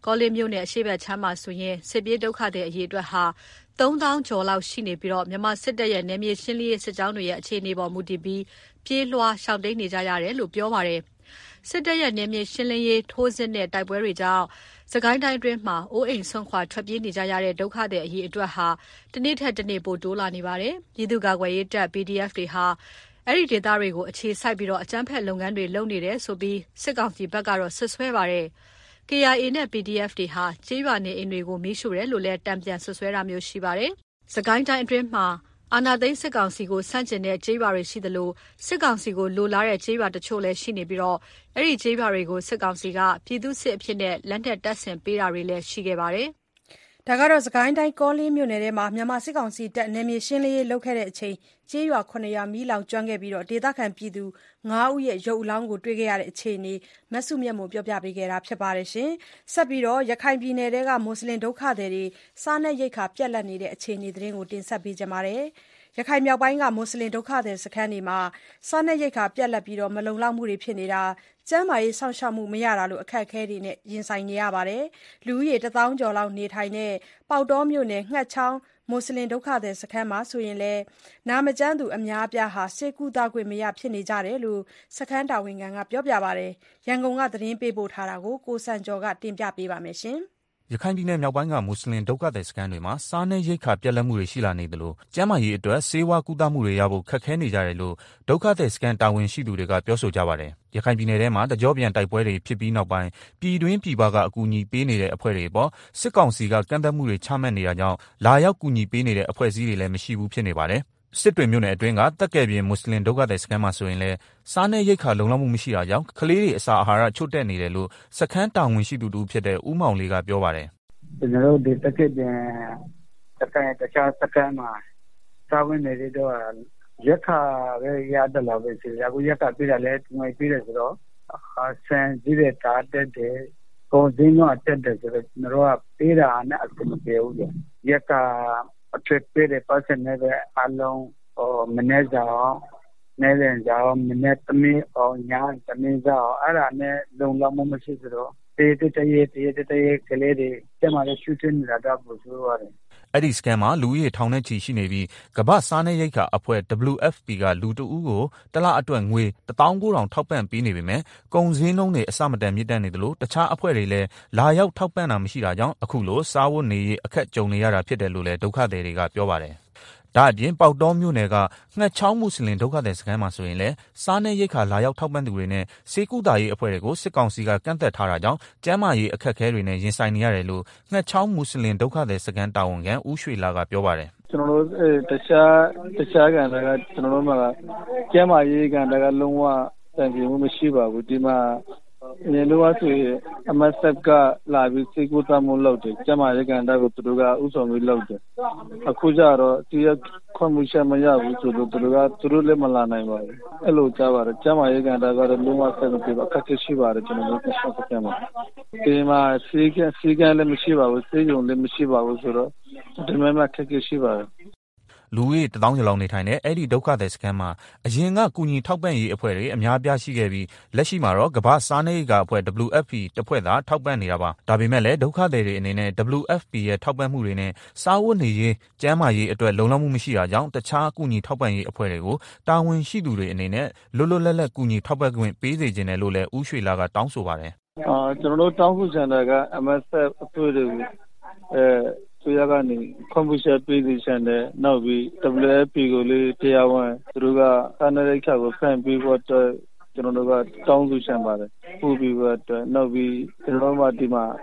ကောလင်းမြို့နယ်အရှေ့ဘက်ခြမ်းမှာဆိုရင်စစ်ပြေးဒုက္ခသည်အရေအတွက်ဟာသုံးသောင်းကျော်လောက်ရှိနေပြီးတော့မြန်မာစစ်တပ်ရဲ့နယ်မြေရှင်းလင်းရေးစစ်ကြောင်းတွေရဲ့အခြေအနေပေါ်မူတည်ပြီးပြေးလွှားရှောင်တိန်နေကြရတယ်လို့ပြောပါတယ်။စစ်တပ်ရဲ့နယ်မြေရှင်းလင်းရေးထိုးစစ်နဲ့တိုက်ပွဲတွေကြောင့်စကိုင်းတိုင်းအတွင်းမှာအိုးအိမ်ဆွန့်ခွာထွက်ပြေးနေကြရတဲ့ဒုက္ခသည်အရေအတွက်ဟာတနေ့ထက်တနေ့ပိုတိုးလာနေပါတယ်။ပြည်သူ့ကာကွယ်ရေးတပ် P D F တွေဟာအဲ့ဒီဒေသတွေကိုအခြေစိုက်ပြီးတော့အကြမ်းဖက်လုပ်ငန်းတွေလုပ်နေတယ်ဆိုပြီးစစ်ကောင်စီဘက်ကတော့ဆွဆွဲပါတယ်။ K I A နဲ့ P D F တွေဟာကျေးရွာနေအိမ်တွေကိုမီးရှို့တယ်လို့လည်းတံပြန်ဆွဆွဲတာမျိုးရှိပါတယ်။စကိုင်းတိုင်းအတွင်းမှာအာဏာသိမ်းစစ်ကောင်စီကိုဆန့်ကျင်တဲ့ကျေးရွာတွေရှိသလိုစစ်ကောင်စီကိုလိုလားတဲ့ကျေးရွာတချို့လည်းရှိနေပြီးတော့အဲ့ဒီကျေးရွာတွေကိုစစ်ကောင်စီကပြည်သူ့စစ်အဖြစ်နဲ့လက်နက်တပ်ဆင်ပေးတာတွေလည်းရှိခဲ့ပါတယ်။ဒါကတော့စကိုင်းတိုင်းကောလင်းမြို့နယ်ထဲမှာမြန်မာစစ်ကောင်စီတပ်နယ်မြေရှင်းလင်းရေးလုပ်ခဲ့တဲ့အချိန်ကျေးရွာခုနှစ်ရွာမီးလောင်ကျွမ်းခဲ့ပြီးတော့ဒေသခံပြည်သူငါးဦးရဲ့ရုပ်အလောင်းကိုတွေ့ခဲ့ရတဲ့အခြေအနေမဆုမြတ်မို့ပြောပြပေးခဲ့တာဖြစ်ပါတယ်ရှင်။ဆက်ပြီးတော့ရခိုင်ပြည်နယ်ထဲကမွတ်စလင်ဒုက္ခသည်တွေစားနပ်ရိက္ခာပြတ်လတ်နေတဲ့အခြေအနေသတင်းကိုတင်ဆက်ပေးကြပါမယ်။ရခိုင်မြောက်ပိုင်းကမွတ်စလင်ဒုက္ခသည်စခန်းတွေမှာစားနပ်ရိက္ခာပြတ်လတ်ပြီးတော့မလုံလောက်မှုတွေဖြစ်နေတာကျန်းမာရေးစောင့်ရှောက်မှုမရတာလို့အခက်အခဲတွေနဲ့ရင်ဆိုင်နေရပါတယ်။လူဦးရေတစ်သောင်းကျော်လောက်နေထိုင်တဲ့ပေါက်တောမြို့နယ်ငှက်ချောင်းမွတ်စလင်ဒုက္ခသည်စခန်းမှာဆိုရင်လည်းနာမကျန်းသူအများအပြားဟာစေကူတာခွင့်မရဖြစ်နေကြတယ်လို့စခန်းတာဝန်ခံကပြောပြပါတယ်။ရန်ကုန်ကသတင်းပေးပို့ထားတာကိုကိုစံကျော်ကတင်ပြပေးပါမယ်ရှင်။ရခိုင်ပြည်နယ်မြောက်ပိုင်းကမွတ်စလင်ဒုက္ခသည်စခန်းတွေမှာစားနပ်ရိက္ခာပြတ်လတ်မှုတွေရှိလာနေသလိုကျန်းမာရေးအတွက်ဆေးဝါးကုသမှုတွေရဖို့ခက်ခဲနေကြတယ်လို့ဒုက္ခသည်စခန်းတာဝန်ရှိသူတွေကပြောဆိုကြပါတယ်။ရခိုင်ပြည်နယ်ထဲမှာတကြောပြန်တိုက်ပွဲတွေဖြစ်ပြီးနောက်ပိုင်းပြည်တွင်းပြည်ပကအကူအညီပေးနေတဲ့အဖွဲ့တွေပေါ်စစ်ကောင်စီကကန့်သတ်မှုတွေချမှတ်နေတာကြောင့်လာရောက်ကူညီပေးနေတဲ့အဖွဲ့အစည်းတွေလည်းမရှိဘူးဖြစ်နေပါတယ်။စစ်တွေမြို့နယ်အတွင်းကတက်ကယ်ပြင်မွတ်စလင်ဒုက္ခသည်စခန်းမှာဆိုရင်လည်းစားနပ်ရိက္ခာလုံလောက်မှုမရှိတာကြောင့်ကလေးတွေအစာအာဟာရချို့တဲ့နေတယ်လို့စခန်းတာဝန်ရှိသူတူဖြစ်တဲ့ဦးမောင်လေးကပြောပါတယ်။ကျွန်တော်တို့ဒီတက်ကက်ပြန်တက်ကက်တခြားစကန်မှာစာဝင်နေတော့ရက်ခါပဲရတဲ့လောက်ပဲရှိရအခုရက်ခါပြတာလဲငွေပြတယ်ဆိုတော့ဆန်ကြီးတဲ့တာတက်တယ်ကုန်စည်တော့တက်တယ်ဆိုတော့ကျွန်တော်ကပေးတာနဲ့အဆင်မပြေဘူးကြရက်ကအထက်ပေးတဲ့ပတ်စံနဲ့ပဲအလုံးဟိုမနေ့ကနေ့လယ်ကမနေ့သမီးအောင်ညာသမီးကအဲ့ဒါနဲ့လုံလောက်မှုမရှိဆိုတော့တေးတေးတေးတေးတေးကလေးတွေကျမလည်းရှူတင်နေတာတော့ပို့ဆိုရတယ်အဲ့ဒီစကန်မှာလူဦးရေထောင်နဲ့ချီရှိနေပြီးကမ္ဘာစားနပ်ရိက္ခာအဖွဲ့ W F P ကလူတဦးကိုတလအတွက်ငွေတစ်သောင်းကိုးထောင်ထောက်ပံ့ပေးနေပေမဲ့ကုန်စည်နှုန်းတွေအဆမတန်မြင့်တက်နေသလိုတခြားအဖွဲ့တွေလည်းလာရောက်ထောက်ပံ့တာမရှိတာကြောင့်အခုလိုစားဝတ်နေရေးအခက်ကြုံနေရတာဖြစ်တယ်လို့လည်းဒုက္ခသည်တွေကပြောပါတယ်ဒါအပြင်ပေါက်တောမြို့နယ်ကငှက်ချောင်းမွတ်စလင်ဒုက္ခသည်စခန်းမှာဆိုရင်လည်းစားနပ်ရိက္ခာလာရောက်ထောက်ပံ့သူတွေနဲ့စေကူတာရေးအဖွဲ့တွေကိုစစ်ကောင်စီကကန့်သက်ထားတာကြောင့်ကျန်းမာရေးအခက်အခဲတွေနဲ့ရင်ဆိုင်နေရတယ်လို့ငှက်ချောင်းမွတ်စလင်ဒုက္ခသည်စခန်းတာဝန်ခံဦးရွှေလာကပြောပါတယ်ကျွန်တော်တို့တခြားတခြားကန်တွေကကျွန်တော်တို့မှာကျန်းမာရေးကန်တွေကလုံးဝတန်ပြေမှုမရှိပါဘူးဒီမှာနေလို့ဆိုရင်အမဆက်ကလာပြီးစေကူတာမှုလုပ်တယ်ကျမရေကန်တာကိုသူတို့ကဥဆောင်ပြီးလုပ်တယ်အခုကျတော့တရားခွင့်မှုချက်မရဘူးဆိုတော့သူတို့ကသူတို့လည်းမလာနိုင်ပါဘူးအဲ့လိုကြားပါတယ်ကျမရေကန်တာကတော့လုံးဝဆက်မပြေပါအခက်အခဲရှိပါတယ်ကျွန်တော်တို့ဆက်ဆက်ကြမှာဒီမှာစီကစီကလည်းမရှိပါဘူးစေယုံလည်းမရှိပါဘူးဆိုတော့ဒီမှာမှအခက်အခဲရှိပါတယ်လူဦးရေတစ်သောင်းကျော်လောက်နေထိုင်တဲ့အဲ့ဒီဒုက္ခသည်စခန်းမှာအရင်ကကူညီထောက်ပံ့ရေးအဖွဲ့တွေအများအပြားရှိခဲ့ပြီးလက်ရှိမှာတော့ကမ္ဘာစားနပ်ရိက္ခာအဖွဲ့ W F P တစ်ဖွဲ့သာထောက်ပံ့နေတာပါဒါပေမဲ့လည်းဒုက္ခသည်တွေအနေနဲ့ W F P ရဲ့ထောက်ပံ့မှုတွေနဲ့စားဝတ်နေရေးကျန်းမာရေးအတွက်လုံလောက်မှုမရှိတာကြောင့်တခြားကူညီထောက်ပံ့ရေးအဖွဲ့တွေကိုတာဝန်ရှိသူတွေအနေနဲ့လွတ်လွတ်လပ်လပ်ကူညီထောက်ပံ့ခွင့်ပေးစေချင်တယ်လို့လည်းဦးရွှေလာကတောင်းဆိုပါတယ်အာကျွန်တော်တို့တောင်းဆိုချင်တာက M S F အဖွဲ့တွေကိုအဲဆိုရကနေကွန်ပျူတာပေးစီချင်တယ်နောက်ပြီး W F P ကိုလေးတရားဝင်သူတို့ကစားနပ်ရိက္ခာကိုဖန်ပေးဖို့အတွက်ကျွန်တော်တို့ကတောင်းဆိုချင်ပါတယ်ပို့ပြီးဖို့အတွက်နောက်ပြီးကျွန်တော်တို့ဒီမှာ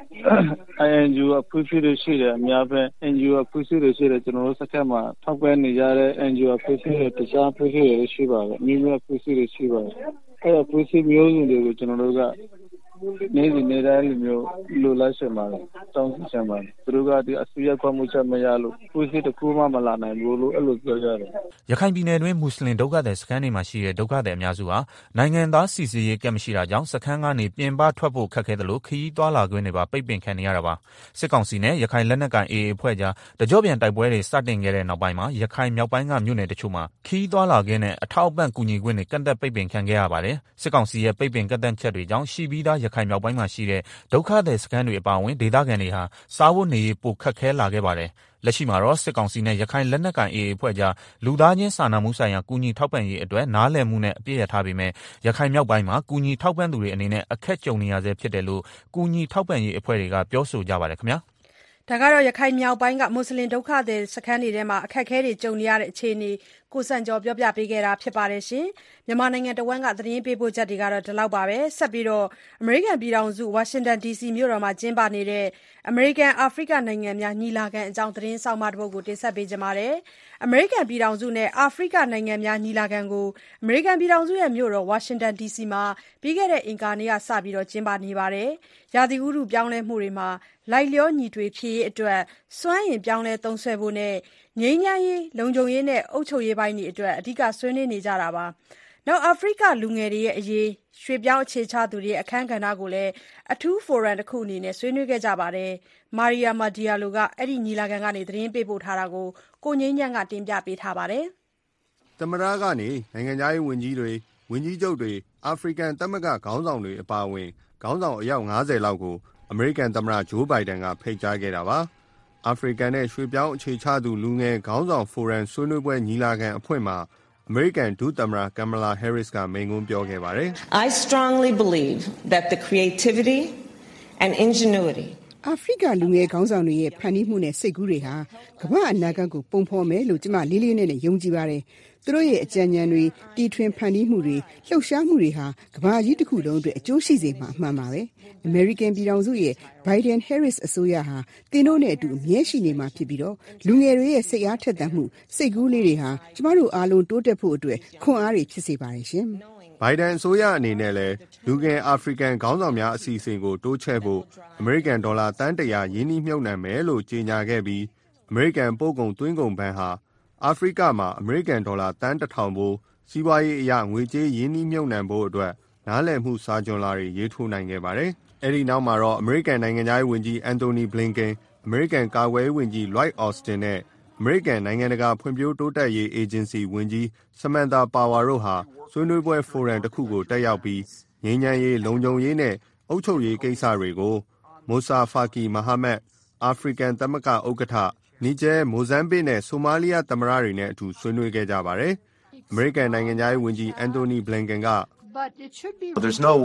I N G O အဖွဲ့အစည်းတွေရှိတယ်အများပဲ N G O အဖွဲ့အစည်းတွေရှိတယ်ကျွန်တော်တို့စခန်းမှာထောက်ပံ့နေကြတဲ့ N G O အဖွဲ့အစည်းတွေတခြားအဖွဲ့အစည်းတွေရှိပါတယ်မြို့မြို့အဖွဲ့အစည်းတွေရှိပါတယ်အဲ့ဒါအဖွဲ့အစည်းမျိုးစုံတွေကိုကျွန်တော်တို့ကနေဒီနေရာလေးမျိုးလိုလားချင်ပါတယ်တောင်းချင်ပါတယ်သူတို့ကဒီအစိုးရခွင့်မှုချက်မရလို့ကိုယ်စီတကူမှမလာနိုင်ဘူးလို့အဲ့လိုပြောရတယ်ရခိုင်ပြည်နယ်တွင်းမွတ်စလင်ဒုက္ခသည်စခန်းတွေမှာရှိတဲ့ဒုက္ခသည်အများစုဟာနိုင်ငံသားစီစီရေးကက်မရှိတာကြောင့်စခန်းကနေပြင်ပထွက်ဖို့ခက်ခဲတယ်လို့ခရီးသွားလာခွင့်တွေပါပိတ်ပင်ခံနေရတာပါစစ်ကောင်စီနဲ့ရခိုင်လက်နက်ကိုင် A A အဖွဲ့ကြားတကြောပြန်တိုက်ပွဲတွေစတင်ခဲ့တဲ့နောက်ပိုင်းမှာရခိုင်မြောက်ပိုင်းကမြို့နယ်တချို့မှာခရီးသွားလာခွင့်နဲ့အထောက်အပံ့ကူညီခွင့်တွေကန့်သက်ပိတ်ပင်ခံခဲ့ရပါတယ်စစ်ကောင်စီရဲ့ပိတ်ပင်ကန့်သက်ချက်တွေကြောင့်ရှိပြီးသားရခိုင်မြောက်ပိုင်းမှာရှိတဲ့ဒုက္ခသည်စခန်းတွေအပါအဝင်ဒေသခံတွေဟာစားဝတ်နေရေးပိုခက်ခဲလာခဲ့ပါတယ်။လက်ရှိမှာတော့စစ်ကောင်စီနဲ့ရခိုင်လက်နက်ကိုင် အေအေ အဖွဲ့ကြားလူသားချင်းစာနာမှုဆိုင်ရာကူညီထောက်ပံ့ရေးအတွက်နားလည်မှုနဲ့အပြည့်ရထားပေမဲ့ရခိုင်မြောက်ပိုင်းမှာကူညီထောက်ပံ့သူတွေအနေနဲ့အခက်ကြုံနေရဆဲဖြစ်တယ်လို့ကူညီထောက်ပံ့ရေးအဖွဲ့တွေကပြောဆိုကြပါတယ်ခင်ဗျာ။ဒါကတော့ရခိုင်မြောက်ပိုင်းကမွတ်စလင်ဒုက္ခသည်စခန်းတွေထဲမှာအခက်အခဲတွေကြုံနေရတဲ့အခြေအနေကိုစံကျော်ပြောပြပေးခဲ့တာဖြစ်ပါတယ်ရှင်။မြန်မာနိုင်ငံတဝန်းကသတင်းပေးပို့ချက်တွေကတော့ဒီလောက်ပါပဲ။ဆက်ပြီးတော့အမေရိကန်ပြည်ထောင်စုဝါရှင်တန် ဒီစီမြို့တော်မှာကျင်းပနေတဲ့အမေရိကန်အာဖရိကနိုင်ငံများညီလာခံအကြောင်းသတင်းဆောင်မတစ်ပုဒ်ကိုတင်ဆက်ပေးကြပါမယ်။အမေရိကန်ပြည်ထောင်စုနဲ့အာဖရိကနိုင်ငံများညီလာခံကိုအမေရိကန်ပြည်ထောင်စုရဲ့မြို့တော်ဝါရှင်တန် ဒီစီမှာပြီးခဲ့တဲ့အင်္ဂါနေ့ကစပြီးတော့ကျင်းပနေပါတယ်။ရာသီဥတုပြောင်းလဲမှုတွေမှာလိုက်လျောညီထွေဖြစ်ရေးအတွက်စွမ်းအင်ပြောင်းလဲသုံးစွဲဖို့နဲ့ငြိမ်းချမ်းရေးလုံခြုံရေးနဲ့အုပ်ချုပ်ရေးပိုင်းတွေအတွက်အဓိကဆွေးနွေးနေကြတာပါ။နောက်အာဖရိကလူငယ်တွေရဲ့အရေးရွှေ့ပြောင်းအခြေချသူတွေရဲ့အခန်းကဏ္ဍကိုလည်းအထူးဖိုရမ်တစ်ခုအနေနဲ့ဆွေးနွေးခဲ့ကြပါတယ်။မာရီယာမာဒီယာလိုကအဲ့ဒီညီလာခံကနေသတင်းပေးပို့ထားတာကိုကိုငိမ့်ညံ့ကတင်ပြပေးထားပါတယ်။သမ္မတကနေနိုင်ငံသားရေးဝန်ကြီးတွေဝန်ကြီးချုပ်တွေအာဖရိကန်သမဂ္ဂခေါင်းဆောင်တွေအပါအဝင်ခေါင်းဆောင်အယောက်၅၀လောက်ကိုအမေရိကန်သမ္မတဂျိုးဘိုင်ဒန်ကဖိတ်ကြားခဲ့တာပါ။အာဖရိကန်နဲ့ရွှေ့ပြောင်းအခြေချသူလူငယ်ခေါင်းဆောင်ဖိုရမ်ဆွေးနွေးပွဲညီလာခံအဖွင့်မှာအမေရိကန်ဒုသမ္မတကမ်မလာဟဲရစ်ကမိန့်ခွန်းပြောခဲ့ပါတယ်။ I strongly believe that the creativity and ingenuity အာဖရိကလူငယ်ခေါင်းဆောင်တွေရဲ့ဖန်တီးမှုနဲ့စိတ်ကူးတွေဟာကမ္ဘာအနာဂတ်ကိုပုံဖော်မယ်လို့ကျွန်မလေးလေးနဲ့ယုံကြည်ပါတယ်။သူတို့ရဲ့အကြံဉာဏ်တွေတီထွင်ဖန်တီးမှုတွေလှုပ်ရှားမှုတွေဟာကမ္ဘာကြီးတစ်ခုလုံးအတွက်အကျိုးရှိစေမှာအမှန်ပါပဲ။ American ပြည်ထောင်စုရဲ့ Biden Harris အစိုးရဟာတင်းတို့နဲ့အတူအမြဲရှိနေမှာဖြစ်ပြီးတော့လူငယ်တွေရဲ့စိတ်အားထက်သန်မှုစိတ်ကူးလေးတွေဟာကျမတို့အားလုံးတိုးတက်ဖို့အတွက်ခွန်အားတွေဖြစ်စေပါတယ်ရှင်။ဘိုင်ဒန်အစိုးရအနေနဲ့လည်းလူငယ်အာဖရိကန်ခေါင်းဆောင်များအစီအစဉ်ကိုတိုးချဲ့ဖို့အမေရိကန်ဒေါ်လာတန်တရာရင်းနှီးမြှုပ်နှံမယ်လို့ကြေညာခဲ့ပြီးအမေရိကန်ပို့ကုန်သွင်းကုန်ဘဏ်ဟာအာဖရိကမှာအမေရိကန်ဒေါ်လာတန်တစ်ထောင်ဖို့စီးပွားရေးအရငွေကြေးရင်းနှီးမြှုပ်နှံဖို့အတွက်နားလည်မှုစာချွန်လာတွေရေးထိုးနိုင်ခဲ့ပါတယ်။အဲဒီနောက်မှာတော့အမေရိကန်နိုင်ငံသားရေးဝန်ကြီးအန်တိုနီဘလင်ကန်အမေရိကန်ကာကွယ်ရေးဝန်ကြီးလွိုက်အော်စတင်နဲ့အမေရိကန်နိုင်ငံတကာဖွံ့ဖြိုးတိုးတက်ရေးအေဂျင်စီဝန်ကြီးဆမန်သာပါဝါတို့ဟာဆွေးနွေးပွဲဖိုရမ်တစ်ခုကိုတက်ရောက်ပြီးငြိမ်းချမ်းရေးလုံခြုံရေးနဲ့အုပ်ချုပ်ရေးကိစ္စတွေကိုမိုဆာဖာကီမဟာမက်အာဖရိကန်သမဂ္ဂဥက္ကဋ္ဌနီဂျယ်မိုဇမ်ဘစ်နဲ့ဆိုမာလီယာသမ္မတတွေနဲ့အတူဆွေးနွေးခဲ့ကြပါတယ်။အမေရိကန်နိုင်ငံသားရေးဝန်ကြီးအန်တိုနီဘလင်ကန်က There's no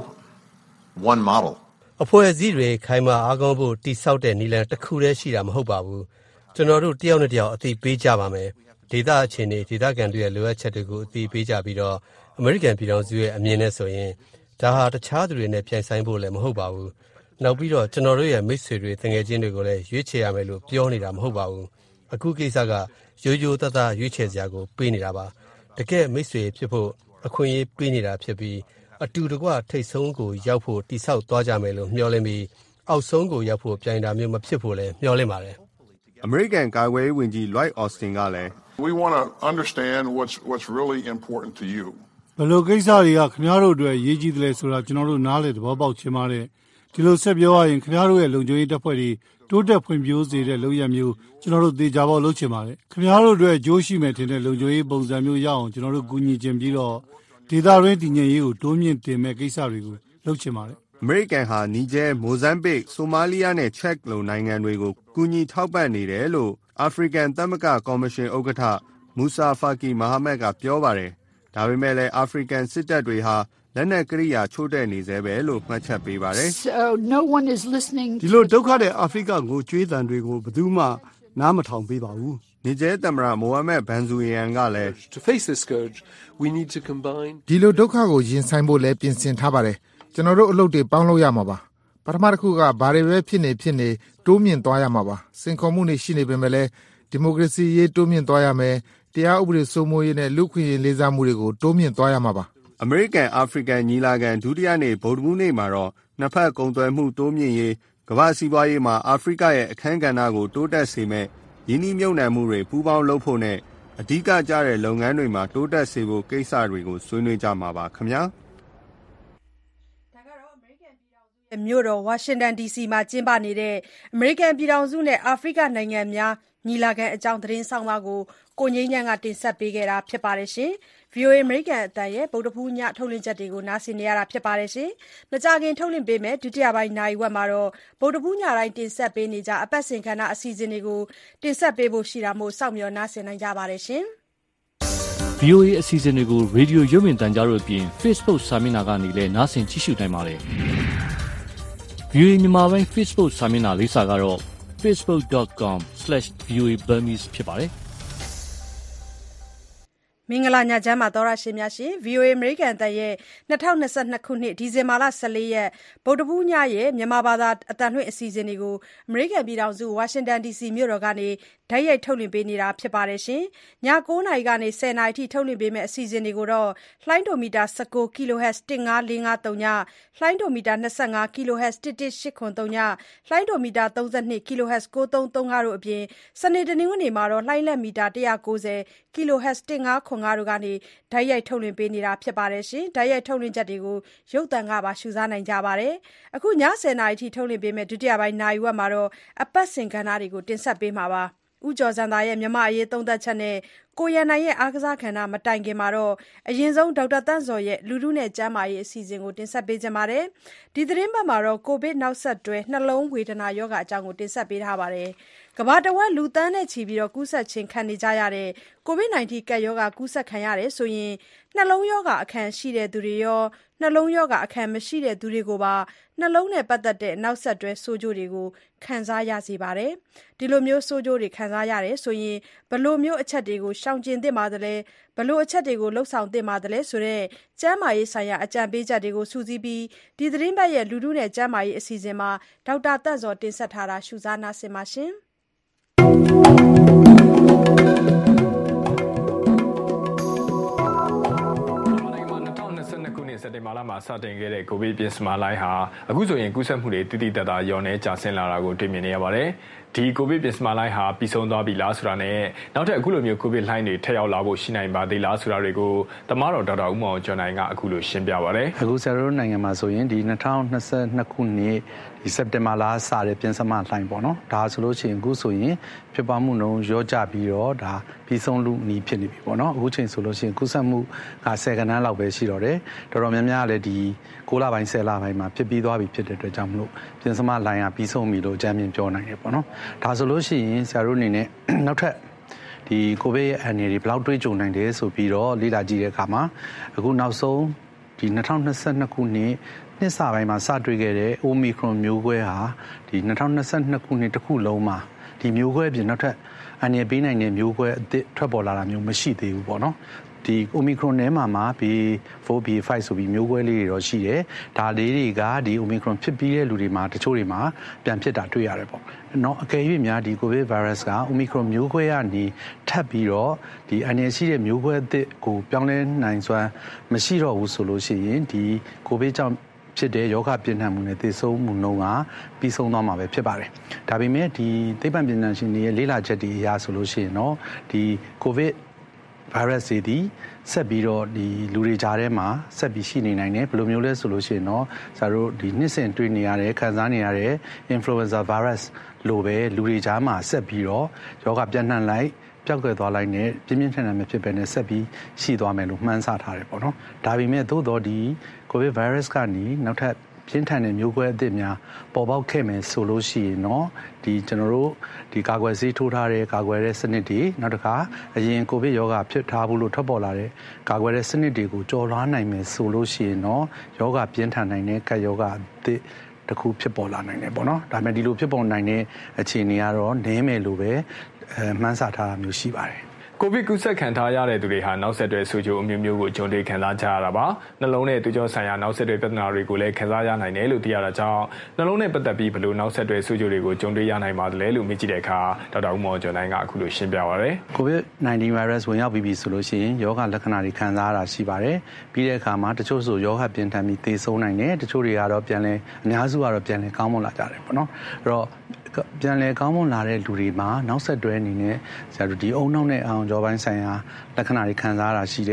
one model အဖွဲ့အစည်းတွေခိုင်မာအားကောင်းဖို့တိဆောက်တဲ့နည်းလမ်းတစ်ခုတည်းရှိတာမဟုတ်ပါဘူး။ကျွန်တော်တို့တယောက်နဲ့တယောက်အသိပေးကြပါမယ်။ဒေသအခြေအနေဒေသခံတွေရဲ့လိုအပ်ချက်တွေကိုအသိပေးကြပြီးတော့အမေရိကန်ပြည်ထောင်စုရဲ့အမြင်နဲ့ဆိုရင်ဒါဟာတခြားသူတွေနဲ့ပြိုင်ဆိုင်ဖို့လည်းမဟုတ်ပါဘူး။နောက်ပြီးတော့ကျွန်တော်တို့ရဲ့မိတ်ဆွေတွေတငယ်ချင်းတွေကိုလည်းရွေးချယ်ရမယ်လို့ပြောနေတာမဟုတ်ပါဘူး။အခုကိစ္စကရိုးရိုးသားသားရွေးချယ်စရာကိုပေးနေတာပါ။တကယ်မိတ်ဆွေဖြစ်ဖို့အခွင့်အရေးပေးနေတာဖြစ်ပြီးအတူတကွထိတ်ဆုံးကိုရောက်ဖို့တိဆောက်သွားကြမယ်လို့မျှော်လင့်ပြီးအောက်ဆုံးကိုရောက်ဖို့ပြိုင်တာမျိုးမဖြစ်ဖို့လည်းမျှော်လင့်ပါတယ်။အမေရိကန်ကာကွယ်ရေးဝန်ကြီးလွိုက်အော်စတင်ကလည်း We want to understand what's what's really important to you ဘယ်လိုကိစ္စတွေကခင်ဗျားတို့အတွက်ရေးကြီးတယ်လဲဆိုတာကျွန်တော်တို့နားလေသဘောပေါက်ချင်ပါတယ်ဒီလိုဆက်ပြောရရင်ခင်ဗျားတို့ရဲ့လုံခြုံရေးတပ်ဖွဲ့တွေတိုးတက်ဖွံ့ဖြိုးစေတဲ့လုပ်ရမျိုးကျွန်တော်တို့သေချာပေါက်လုပ်ချင်ပါတယ်ခင်ဗျားတို့အတွက်အကျိုးရှိမယ်ထင်တဲ့လုံခြုံရေးပုံစံမျိုးရအောင်ကျွန်တော်တို့ကူညီချင်ပြီးတော့ဒေသတွင်းတည်ငြိမ်ရေးကိုတိုးမြင့်တင်မဲ့ကိစ္စတွေကိုလုပ်ချင်ပါတယ်အမေရိကန်ဟာနီဂျယ်မိုဇမ်ဘစ်ဆိုမာလီယာနဲ့ချက်လိုနိုင်ငံတွေကိုကူညီထောက်ပံ့နေတယ်လို့အာဖရိကန်သမဂ္ဂကော်မရှင်ဥက္ကဋ္ဌမူဆာဖာကီမဟာမက်ကပြောပါတယ်ဒါပေမဲ့လည်းအာဖရိကန်စစ်တပ်တွေဟာလက်နက်ကိရိယာချို့တဲ့နေသေးပဲလို့မှတ်ချက်ပေးပါတယ်ဒီလိုဒုက္ခတဲ့အာဖရိကကိုကြွေးတန်တွေကိုဘယ်သူမှနားမထောင်ပေးပါဘူးနီဂျယ်သမ္မတမိုဟာမက်ဘန်ဇူယန်ကလည်း To face this scourge we need to combine ဒီလိုဒုက္ခကိုရင်ဆိုင်ဖို့လည်းပြင်ဆင်ထားပါတယ်ကျွန်တော်တို့အလုပ်တွေပေါင်းလို့ရမှာပါပထမတစ်ခုကဘာတွေပဲဖြစ်နေဖြစ်နေတိုးမြင့်သွားရမှာပါစင်ခေါ်မှုတွေရှိနေပေမဲ့လည်းဒီမိုကရေစီရေးတိုးမြင့်သွားရမယ်တရားဥပဒေစိုးမိုးရေးနဲ့လူ့ခွင့်ရေးလေးစားမှုတွေကိုတိုးမြင့်သွားရမှာပါအမေရိကန်အာဖရိကန်ညီလာခံဒုတိယနေ့ဗုဒ္ဓဟူးနေ့မှာတော့နှစ်ဖက်ကုန်သွယ်မှုတိုးမြင့်ရေးကမ္ဘာစီးပွားရေးမှာအာဖရိကရဲ့အခန်းကဏ္ဍကိုတိုးတက်စေမဲ့ရင်းနှီးမြှုပ်နှံမှုတွေပူးပေါင်းလုပ်ဖို့နဲ့အဓိကကျတဲ့လုပ်ငန်းတွေမှာတိုးတက်စေဖို့ကိစ္စတွေကိုဆွေးနွေးကြမှာပါခင်ဗျာမြို့တော်ဝါရှင်တန်ဒီစီမှာကျင်းပနေတဲ့အမေရိကန်ပြည်ထောင်စုနဲ့အာဖရိကနိုင်ငံများညီလာခံအကြောင်းသတင်းဆောင်ပါကိုကိုငိမ့်ညံကတင်ဆက်ပေးခဲ့တာဖြစ်ပါတယ်ရှင်။ ဗွီအိုအေ အမေရိကန်အသံရဲ့ဗုဒ္ဓဖူးညထုတ်လွှင့်ချက်တွေကိုနားဆင်နေရတာဖြစ်ပါတယ်ရှင်။မကြာခင်ထုတ်လွှင့်ပေးမယ့်ဒုတိယပိုင်းနာရီဝက်မှာတော့ဗုဒ္ဓဖူးညတိုင်းတင်ဆက်ပေးနေကြအပတ်စဉ်ခန္ဓာအစီအစဉ်တွေကိုတင်ဆက်ပေးဖို့ရှိတာမို့စောင့်မျှော်နားဆင်နိုင်ကြပါတယ်ရှင်။ဗွီအိုအေ အစီအစဉ်တွေကိုရေဒီယိုရုပ်မြင်သံကြားတို့အပြင် Facebook စာမျက်နှာကနေလည်းနားဆင်ကြည့်ရှုနိုင်ပါတယ်။ ဗွီအိုအေမြန်မာပိုင်း Facebook စာမျက်နှာလိပ်စာကတော့ facebook dot com slash v o a burmese ဖြစ်ပါတယ်။မင်္ဂလာညချမ်းပါသောရရှင်များရှင် ဗွီအိုအေ အမေရိကန်အသံရဲ့၂၀၂၂ခုနှစ်ဒီဇင်ဘာလ၁၄ရက်ဗုဒ္ဓဖူးညရဲ့မြန်မာဘာသာအသံလွှင့်အစီအစဉ်တွေကိုအမေရိကန်ပြည်ထောင်စုဝါရှင်တန်ဒီစီမြို့တော်ကနေတိုက်ရိုက်ထုတ်လွှင့်ပေးနေတာဖြစ်ပါတယ်ရှင်။ည၉နာရီကနေ၁၀နာရီထိထုတ်လွှင့်ပေးမယ့်အစီအစဉ်တွေကိုတော့လှိုင်းဒိုမီတာ၁၉ kHz ၁၅၄၅၃ညလှိုင်းဒိုမီတာ၂၅ kHz ၁၁၈၇၃ညလှိုင်းဒိုမီတာ၃၂ kHz ၉၃၃၅တို့အပြင်စနေတနင်္ဂနွေမှာတော့လှိုင်းလက်မီတာ၁၉၀ kHz ၁၅၇၅တို့ကနေတိုက်ရိုက်ထုတ်လွှင့်ပေးနေတာဖြစ်ပါတယ်ရှင်။တိုက်ရိုက်ထုတ်လွှင့်ချက်တွေကိုရုပ်သံကပါရှုစားနိုင်ကြပါတယ်။အခုည၁၀နာရီထိထုတ်လွှင့်ပေးမယ့်ဒုတိယပိုင်းနာရီဝက်မှာတော့အပတ်စဉ်ကဏ္ဍတွေကိုတင်ဆက်ပေးမှာပါ။ဦးကျော်စံသာရဲ့မြန်မာအရေးသုံးသပ်ချက်နဲ့ကိုရန်နိုင်ရဲ့အားကစားခန္ဓာမတိုင်ခင်မှာတော့အရင်ဆုံးဒေါက်တာတန့်စော်ရဲ့လူထုနဲ့ကျန်းမာရေးအစီအစဉ်ကိုတင်ဆက်ပေးကြပါမယ်။ဒီသတင်းပတ်မှာတော့ကိုဗစ်နောက်ဆက်တွဲနှလုံးဝေဒနာရောဂါအကြောင်းကိုတင်ဆက်ပေးထားပါတယ်။ကမ္ဘာတဝက်လူသန်းနဲ့ချီပြီးကူးစက်ခြင်းခံနေကြရတဲ့ကိုဗစ် ၁၉ ကပ်ရောဂါကူးစက်ခံရတယ်ဆိုရင်နှလုံးရောဂါအခံရှိတဲ့သူတွေရောနှလုံးရောဂါအခံမရှိတဲ့သူတွေကိုပါနှလုံးနဲ့ပတ်သက်တဲ့နောက်ဆက်တွဲဆိုးကျိုးတွေကိုခံစားရစေပါတယ်။ဒီလိုမျိုးဆိုးကျိုးတွေခံစားရတယ်ဆိုရင်ဘယ်လိုမျိုးအချက်တွေကိုရှောင်ကျဉ်သင့်ပါသလဲဘယ်လိုအချက်တွေကိုလှုပ်ဆောင်သင့်ပါသလဲဆိုတဲ့ကျန်းမာရေးဆိုင်ရာအကြံပေးချက်တွေကိုစူးစီးပြီးဒီသတင်းပတ်ရဲ့လူထုနဲ့ကျန်းမာရေးအစီအစဉ်မှာဒေါက်တာတန့်စော်တင်ဆက်ထားတာရှုစားနာဆင်ပါရှင်။စက်တင်ဘာလမှာစတင်ခဲ့တဲ့ကိုဗစ်ပြင်းစမာလိုင်းဟာအခုဆိုရင်ကူးစက်မှုတွေတိတိတတ်တာရောနေကျဆင်းလာတာကိုတွေ့မြင်နေရပါတယ်။ဒီကိုဗစ်ပြင်းစမာလိုင်းဟာပြီးဆုံးသွားပြီလားဆိုတာနဲ့နောက်ထပ်အခုလိုမျိုးကိုဗစ်လိုင်းတွေထပ်ရောက်လာဖို့ရှိနိုင်ပါသေးလားဆိုတာတွေကိုတမတော်ဒေါက်တာဦးမောင်ကျော်နိုင်ကအခုလိုရှင်းပြပါရစေ။အခုဆရာတို့နိုင်ငံမှာဆိုရင်ဒီ၂၀၂၂ခုနှစ်ဒီစက်တင်ဘာလစတဲ့ပြင်းစမာလိုင်းပေါ့နော်။ဒါဆိုလို့ရှိရင်အခုဆိုရင်ဖြစ်ပွားမှုနှုန်းရောကျပြီးတော့ဒါပြီးဆုံးလူနီးဖြစ်နေပြီပေါ့နော်။အခုချိန်ဆိုလို့ရှိရင်ကူးစက်မှုကဆယ်ကဏ္ဍလောက်ပဲရှိတော့တယ်။တော်တော်များများလည်းဒီ၉လပိုင်းဆယ်လပိုင်းမှာဖြစ်ပြီးသွားပြီဖြစ်တဲ့အတွက်ကြောင့်မလို့ပြင်းစမာလိုင်းကပြီးဆုံးပြီလို့အကြမ်းမြင်ပြောနိုင်တယ်ပေါ့နော်။ဒါဆိုလို့ရှိရင်ဆရာတို့အနေနဲ့နောက်ထပ်ဒီကိုဗစ်ရဲ့အနေတွေဘယ်လောက်တွေးကြုံနိုင်တယ်ဆိုပြီးတော့လေ့လာကြည့်တဲ့အခါမှာအခုနောက်ဆုံးဒီ၂၀၂၂ခုနှစ်နှစ်စပိုင်းမှာစတွေ့ခဲ့တဲ့ Omicron မျိုးကွဲဟာဒီ၂၀၂၂ခုနှစ်တစ်ခုလုံးမှာဒီမျိုးကွဲပြင်နောက်ထပ်အနေပေးနိုင်တဲ့မျိုးကွဲအသစ်ထွက်ပေါ်လာတာမျိုးမရှိသေးဘူးပေါ့နော်ဒီ Omicron ထဲမှာမှာ B ၄ B ၅ ဆိုပြီးမျိုးကွဲလေးတွေတော့ရှိတယ်ဒါလေးတွေကဒီ Omicron ဖြစ်ပြီးတဲ့လူတွေမှာတချို့တွေမှာပြန်ဖြစ်တာတွေ့ရတယ်ပေါ့နော်အကယ်၍များဒီ COVID virus က Omicron မျိုးကွဲကနေထပ်ပြီးတော့ဒီအနေရှိတဲ့မျိုးကွဲအသစ်ကိုပြောင်းလဲနိုင်စွမ်းမရှိတော့ဘူးဆိုလို့ရှိရင်ဒီ COVID ကြောင့်ဖြစ်တဲ့ယောဂပြင်းထန်မှုနဲ့သေဆုံးမှုနှုန်းကပြီးဆုံးသွားမှာပဲဖြစ်ပါတယ်။ဒါပေမဲ့ဒီသိပ္ပံပညာရှင်တွေရဲ့လေ့လာချက်တွေအရဆိုလို့ရှိရင်တော့ဒီ COVID virus တွေဒီဆက်ပြီးတော့ဒီလူတွေကြားထဲမှာဆက်ပြီးရှိနေနိုင်တယ်ဘယ်လိုမျိုးလဲဆိုလို့ရှိရင်တော့ဆရာတို့ဒီနှစ်စဉ်တွေ့နေရတဲ့ခံစားနေရတဲ့ influenza virus လိုပဲလူတွေကြားမှာဆက်ပြီးတော့ယောဂပြန့်နှံ့လိုက်ပျောက်ကွယ်သွားလိုက်နဲ့ပြင်းပြင်းထန်ထန်မဖြစ်ဘဲနဲ့ဆက်ပြီးရှိသွားမယ်လို့မှန်းဆထားတယ်ပေါ့နော်ဒါပေမဲ့သို့တော့ဒီ COVID virus ကနေနောက်ထပ်ပြင်းထန်တဲ့မျိုးကွဲအသစ်များပေါ်ပေါက်ခဲ့မယ်ဆိုလို့ရှိရင်တော့ဒီကျွန်တော်တို့ဒီကာကွယ်ဆေးထိုးထားတဲ့ကာကွယ်တဲ့စနစ်တွေနောက်တစ်ခါအရင်ကိုဗစ်ရောဂါဖြစ်ထားဘူးလို့ထွက်ပေါ်လာတဲ့ကာကွယ်တဲ့စနစ်တွေကိုကျော်လွှားနိုင်မယ်ဆိုလို့ရှိရင်တော့ယောဂပြင်းထန်နိုင်တဲ့ကပ်ယောဂအသစ်တခုဖြစ်ပေါ်လာနိုင်တယ်ပေါ့နော်ဒါပေမဲ့ဒီလိုဖြစ်ပေါ်နိုင်တဲ့အခြေအနေကတော့နည်းမယ်လို့ပဲအဲမှန်းဆထားတာမျိုးရှိပါတယ်ကိုဗစ်ကူးစက်ခံထားရတဲ့သူတွေဟာနောက်ဆက်တွဲဆိုးကျိုးအမျိုးမျိုးကိုကြုံတွေ့ခံစားကြရတာပါနှလုံးနဲ့သွေးကြောဆိုင်ရာနောက်ဆက်တွဲပြဿနာတွေကိုလည်းခံစားရနိုင်တယ်လို့သိရတာကြောင့်နှလုံးနဲ့ပတ်သက်ပြီးဘယ်လိုနောက်ဆက်တွဲဆိုးကျိုးတွေကိုကြုံတွေ့ရနိုင်ပါသလဲလို့မေးကြည့်တဲ့အခါဒေါက်တာဦးမော်ကျော်နိုင်ကအခုလိုရှင်းပြပါရစေ COVID နာইনটিন virus ဝင်ရောက်ပြီးပြီဆိုလို့ရှိရင်ယောဂလက္ခဏာတွေခံစားရတာရှိပါတယ်ပြီးတဲ့အခါမှာတချို့ဆိုယောဂပြင်းထန်ပြီးသေဆုံးနိုင်တယ်တချို့တွေကတော့ပြန်လဲအများစုကတော့ပြန်လဲကောင်းမွန်လာကြတယ်ပေါ့နော်အဲ့တော့ပြန်လဲကောင်းမွန်လာတဲ့လူတွေမှာနောက်ဆက်တွဲအနေနဲ့ဆရာတို့ဒီအုံနောက်နဲ့အောင်ကြောပိုင်းဆိုင်ရာလက္ခဏာတွေခံစားရတာရှိတယ်။န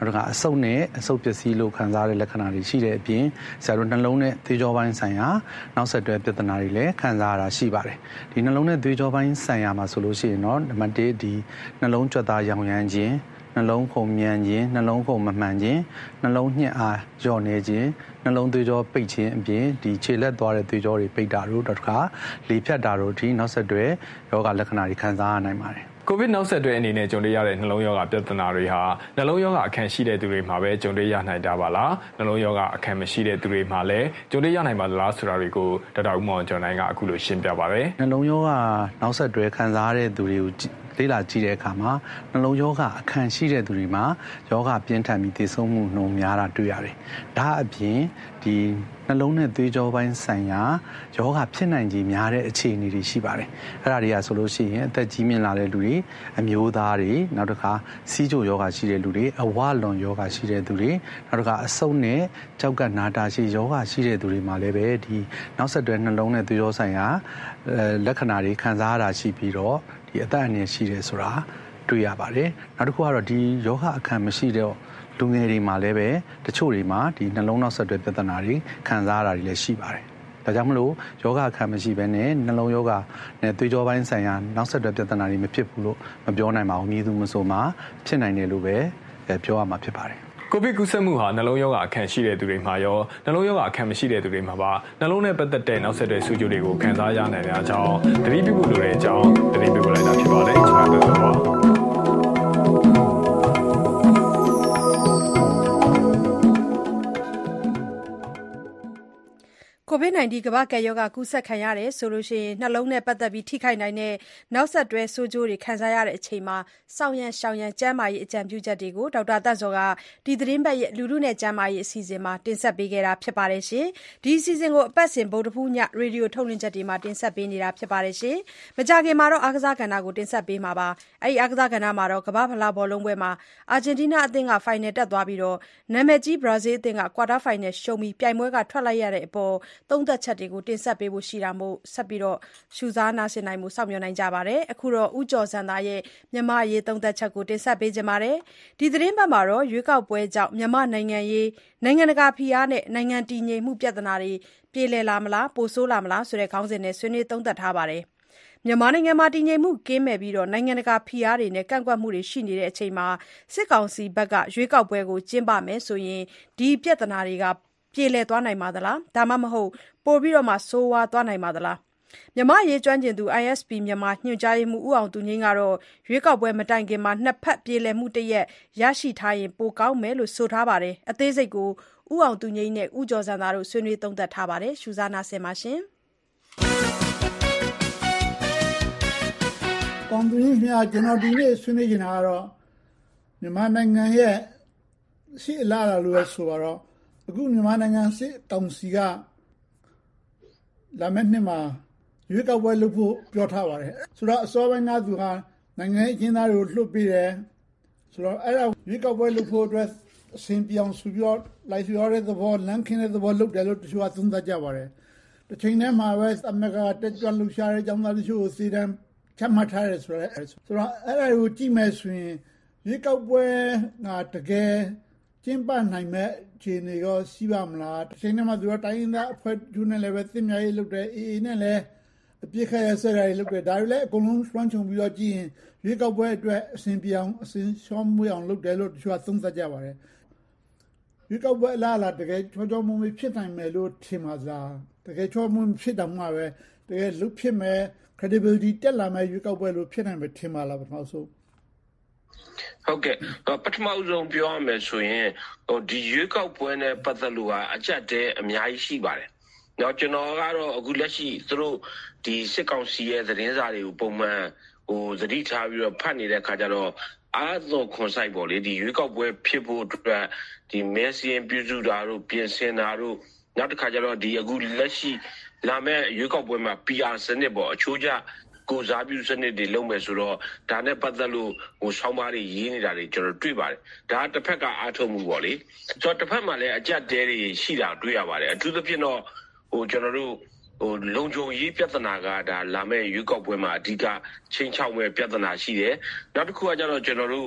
နောက်တစ်ခါအဆုတ်နဲ့အဆုတ်ပျက်စီးလို့ခံစားရတဲ့လက္ခဏာတွေရှိတဲ့အပြင်ဆရာတို့နှလုံးနဲ့သွေးကြောပိုင်းဆိုင်ရာနောက်ဆက်တွဲပြဿနာတွေလည်းခံစားရတာရှိပါတယ်ဒီနှလုံးနဲ့သွေးကြောပိုင်းဆိုင်ရာမှာဆိုလို့ရှိရင်တော့နံပါတ်တစ်ဒီနှလုံးကြွက်သားရောင်ရမ်းခြင်းနှလုံးခုန်မြန်ခြင်းနှလုံးခုန်မမှန်ခြင်းနှလုံးညှက်အားလျော့နေခြင်းနှလုံးသွေးကြောပိတ်ခြင်းအပြင်ဒီခြေလက်သွားတဲ့သွေးကြောတွေပိတ်တာတို့တစ်ခါလေဖြတ်တာတို့ဒီနောက်ဆက်တွဲယောဂလက္ခဏာတွေခံစားရနိုင်ပါတယ်ကိုဗစ်နောက်ဆက်တွဲအနေနဲ့ကြုံတွေ့ရတဲ့နှလုံးရောဂါပြဿနာတွေဟာနှလုံးရောဂါအခန့်ရှိတဲ့သူတွေမှာပဲကြုံတွေ့ရနိုင်တာပါလားနှလုံးရောဂါအခန့်မရှိတဲ့သူတွေမှာလည်းကြုံတွေ့ရနိုင်ပါလားဆိုတာတွေကိုဒေါက်တာဦးမောင်ကျော်နိုင်ကအခုလိုရှင်းပြပါရယ်နှလုံးရောဂါနောက်ဆက်တွဲခံစားရတဲ့သူတွေကိုလေ့လာကြည့်တဲ့အခါမှာနှလုံးရောဂါအခန့်ရှိတဲ့သူတွေမှာယောဂပြင်းထန်ပြီးသေဆုံးမှုနှုန်းများတာတွေ့ရတယ်။ဒါအပြင်ဒီနှလုံးနဲ့သွေးကြောပိုင်းဆိုင်ရာယောဂဖြစ်နိုင်ခြင်းများတဲ့အခြေအနေတွေရှိပါတယ်။အဲ့ဒါတွေကဆိုလို့ရှိရင်အသက်ကြီးမြင့်လာတဲ့လူတွေအမျိုးသားတွေနောက်တစ်ခါစီးချိုယောဂရှိတဲ့လူတွေအဝလွန်ယောဂရှိတဲ့သူတွေနောက်တစ်ခါအဆုတ်နဲ့ကြောက်ကနာတာရှိယောဂရှိတဲ့သူတွေမှာလည်းပဲဒီနောက်ဆက်တွဲနှလုံးနဲ့သွေးကြောဆိုင်ရာလက္ခဏာတွေခံစားရတာရှိပြီးတော့ဒီအသက်အန္တရာယ်ရှိတယ်ဆိုတာတွေ့ရပါတယ်နောက်တစ်ခုကတော့ဒီယောဂအခန့်မရှိတော့လူငယ်တွေမှာလည်းပဲတချို့တွေမှာဒီနှလုံးနောက်ဆက်တွဲပြဿနာတွေခံစားရတာတွေလည်းရှိပါတယ်ဒါကြောင့်မလို့ယောဂအခန့်မရှိဘဲနဲ့နှလုံးယောဂနဲ့သွေးကြောပိုင်းဆိုင်ရာနောက်ဆက်တွဲပြဿနာတွေမဖြစ်ဘူးလို့မပြောနိုင်ပါဘူးမြည်သူမဆိုမှာဖြစ်နိုင်တယ်လို့ပဲပြောရမှာဖြစ်ပါတယ်ကိုဗစ်ကူးစက်မှုဟာနှလုံးရောဂါအခန့်ရှိတဲ့သူတွေမှာရောနှလုံးရောဂါအခန့်မရှိတဲ့သူတွေမှာပါနှလုံးနဲ့ပတ်သက်တဲ့နောက်ဆက်တွဲဆိုးကျိုးတွေကိုခံစားရနိုင်တဲ့အကြောင်းသတိပြုဖို့လိုတဲ့အကြောင်းသတိပြုလိုက်တာဖြစ်ပါတယ်ကျွန်တော်တို့ပါကိုဗစ် ၁၉ ကမ္ဘာ့ကပ်ရောဂါကူးစက်ခံရတယ်ဆိုရင်နှလုံးနဲ့ပတ်သက်ပြီးထိခိုက်နိုင်တဲ့နောက်ဆက်တွဲဆိုးကျိုးတွေခံစားရတဲ့အချိန်မှာစောင့်ရန်ရှောင်ရန်ကျန်းမာရေးအကြံပြုချက်တွေကိုဒေါက်တာသက်ဇော်ကဒီသတင်းပတ်ရဲ့လူထုနဲ့ကျန်းမာရေးအစီအစဉ်မှာတင်ဆက်ပေးခဲ့တာဖြစ်ပါတယ်ရှင်။ဒီအစီအစဉ်ကိုအပတ်စဉ်ဗုဒ္ဓဟူးညရေဒီယိုထုတ်လွှင့်ချက်တွေမှာတင်ဆက်ပေးနေတာဖြစ်ပါတယ်ရှင်။မကြာခင်မှာတော့အားကစားကဏ္ဍကိုတင်ဆက်ပေးမှာပါ။အဲဒီအားကစားကဏ္ဍမှာတော့ကမ္ဘာ့ဖလားဘောလုံးပွဲမှာအာဂျင်တီးနားအသင်းကဖိုင်နယ်တက်သွားပြီးတော့နာမည်ကြီးဘရာဇီးအသင်းကကွာတာဖိုင်နယ်ရှုံးပြီးပြိုင်ပွဲကထွက်လိုက်ရတဲ့အပေါ်သုံးသက်ချက်တွေကိုတင်ဆက်ပေးဖို့ရှိတာမို့ဆက်ပြီးတော့ရှုစားနားဆင်နိုင်မှုစောင့်မျှော်နိုင်ကြပါတယ်အခုတော့ဦးကျော်စံသားရဲ့မြန်မာရေးသုံးသက်ချက်ကိုတင်ဆက်ပေးကြပါမယ်ဒီသတင်းပတ်မှာတော့ရွေးကောက်ပွဲကြောင့်မြန်မာနိုင်ငံရေးနိုင်ငံတကာဖိအားနဲ့နိုင်ငံတည်ငြိမ်မှုပြဿနာတွေပြေလည်လာမလားပိုဆိုးလာမလားဆိုတဲ့ခေါင်းစဉ်နဲ့ဆွေးနွေးသုံးသပ်ထားပါတယ်မြန်မာနိုင်ငံမှာတည်ငြိမ်မှုကင်းမဲ့ပြီးတော့နိုင်ငံတကာဖိအားတွေနဲ့ကန့်ကွက်မှုတွေရှိနေတဲ့အချိန်မှာစစ်ကောင်စီဘက်ကရွေးကောက်ပွဲကိုကျင်းပမယ်ဆိုရင်ဒီပြဿနာတွေကပြေလည်သွားနိုင်ပါသလားဒါမှမဟုတ်ပိုပြီးတော့မှဆိုးဝါးသွားနိုင်ပါသလားမြန်မာရေးကျွမ်းကျင်သူ အိုင် အက်စ် ပီ မြန်မာညွှန်ကြားရေးမှူးဦးအောင်သူငိမ့်ကတော့ရွေးကောက်ပွဲမတိုင်ခင်မှာနှစ်ဖက်ပြေလည်မှုတရက်ရရှိထားရင်ပိုကောင်းမယ်လို့ဆိုထားပါတယ်အသေးစိတ်ကိုဦးအောင်သူငိမ့်နဲ့ဦးကျော်စံသားတို့ဆွေးနွေးသုံးသပ်ထားပါတယ်ရှုစားနာဆင်ပါရှင်ကောင်းသူကြီးများကျွန်တော်ဒီနေ့ဆွေးနွေးနေတာကတော့မြန်မာနိုင်ငံရဲ့ရှေ့အလားအလာလို့ဆိုတော့အခုမြန်မာနိုင်ငံစစ်ကောင်စီကလာမယ့်နှစ်မှာရွေးကောက်ပွဲလုပ်ဖို့ပြောထားပါတယ်ဆိုတော့အစောပိုင်းကသူကနိုင်ငံရေးအကျဉ်းသားတွေကိုလွှတ်ပေးတယ်ဆိုတော့အဲ့ဒါရွေးကောက်ပွဲလုပ်ဖို့အတွက်အစဉ်ပြောင်းဆူပြီးတော့လိုက်ပြောတဲ့သဘောလမ်းခင်းတဲ့သဘောလုပ်တယ်လို့တချို့ကသုံးသပ်ကြပါတယ်တစ်ချိန်တည်းမှာပဲအမေရိကတက်ကြွလှုပ်ရှားတဲ့ကျောင်းသားတချို့ကိုစီတန်းချမှတ်ထားတယ်ဆိုတော့ဆိုတော့အဲ့ဒါကိုကြည့်မယ်ဆိုရင်ရွေးကောက်ပွဲကတကယ်ကျင်းပနိုင်မဲ့ခြေနေရောရှိပါမလားတစ်ချိန်တည်းမှာသူကတိုင်းရင်းသားအဖွဲ့သူနဲ့လည်းပဲသင်မြရေးလုပ်တယ်အေးအေးနဲ့လည်းအပြစ်ခရဆရာတွေလုပ်တယ်ဒါတွေလည်းအကုန်လုံးစွမ်းချုံပြီးတော့ကြည့်ရင်ရွေးကောက်ပွဲအတွက်အစဉ်ပြောင်းအစဉ်ရှောင်းမွေးအောင်လုပ်တယ်လို့တချို့ကသုံးသပ်ကြပါတယ်ရွေးကောက်ပွဲအလားအလာတကယ်ချောချောမွေးမွေးဖြစ်နိုင်မယ်လို့ထင်ပါလားတကယ်ချောမွေးဖြစ်တော့မှပဲတကယ်လုဖြစ်မယ် credibility တက်လာမယ်ရွေးကောက်ပွဲလို့ဖြစ်နိုင်မယ်ထင်ပါလားပထမဆုံးဟုတ်ကဲ့ပထမဆုံးပြောရမယ်ဆိုရင်ဟိုဒီရွေးကောက်ပွဲနဲ့ပတ်သက်လို့ကအကြက်တဲ့အများကြီးရှိပါတယ်။တော့ကျွန်တော်ကတော့အခုလက်ရှိသူတို့ဒီစစ်ကောင်စီရဲ့သတင်းစာတွေကိုပုံမှန်ဟိုသတိထားပြီးတော့ဖတ်နေတဲ့ခါကျတော့အားသွန်ခွန်ဆိုင်ပေါ့လေဒီရွေးကောက်ပွဲဖြစ်ဖို့အတွက်ဒီမဲစင်းပြုစုတာတို့ပြင်ဆင်တာတို့နောက်တစ်ခါကျတော့ဒီအခုလက်ရှိလာမဲ့ရွေးကောက်ပွဲမှာ ပီ အာ စနစ်ပေါ့အချိုးကျကိုစားပြုစနစ်တွေလုပ်မယ်ဆိုတော့ဒါနဲ့ပတ်သက်လို့ဟိုဆောင်းပါးတွေရေးနေတာတွေကျွန်တော်တွေ့ပါတယ်ဒါတစ်ဖက်ကအားထုတ်မှုပေါ့လေဆိုတော့တစ်ဖက်မှာလည်းအကြက်တဲတွေရှိတာတွေ့ရပါတယ်အထူးသဖြင့်တော့ဟိုကျွန်တော်တို့ဟိုလုံခြုံရေးပြဿနာကဒါလာမဲ့ရွေးကောက်ပွဲမှာအဓိကချင်းချောက်မဲ့ပြဿနာရှိတယ်နောက်တစ်ခုကကျတော့ကျွန်တော်တို့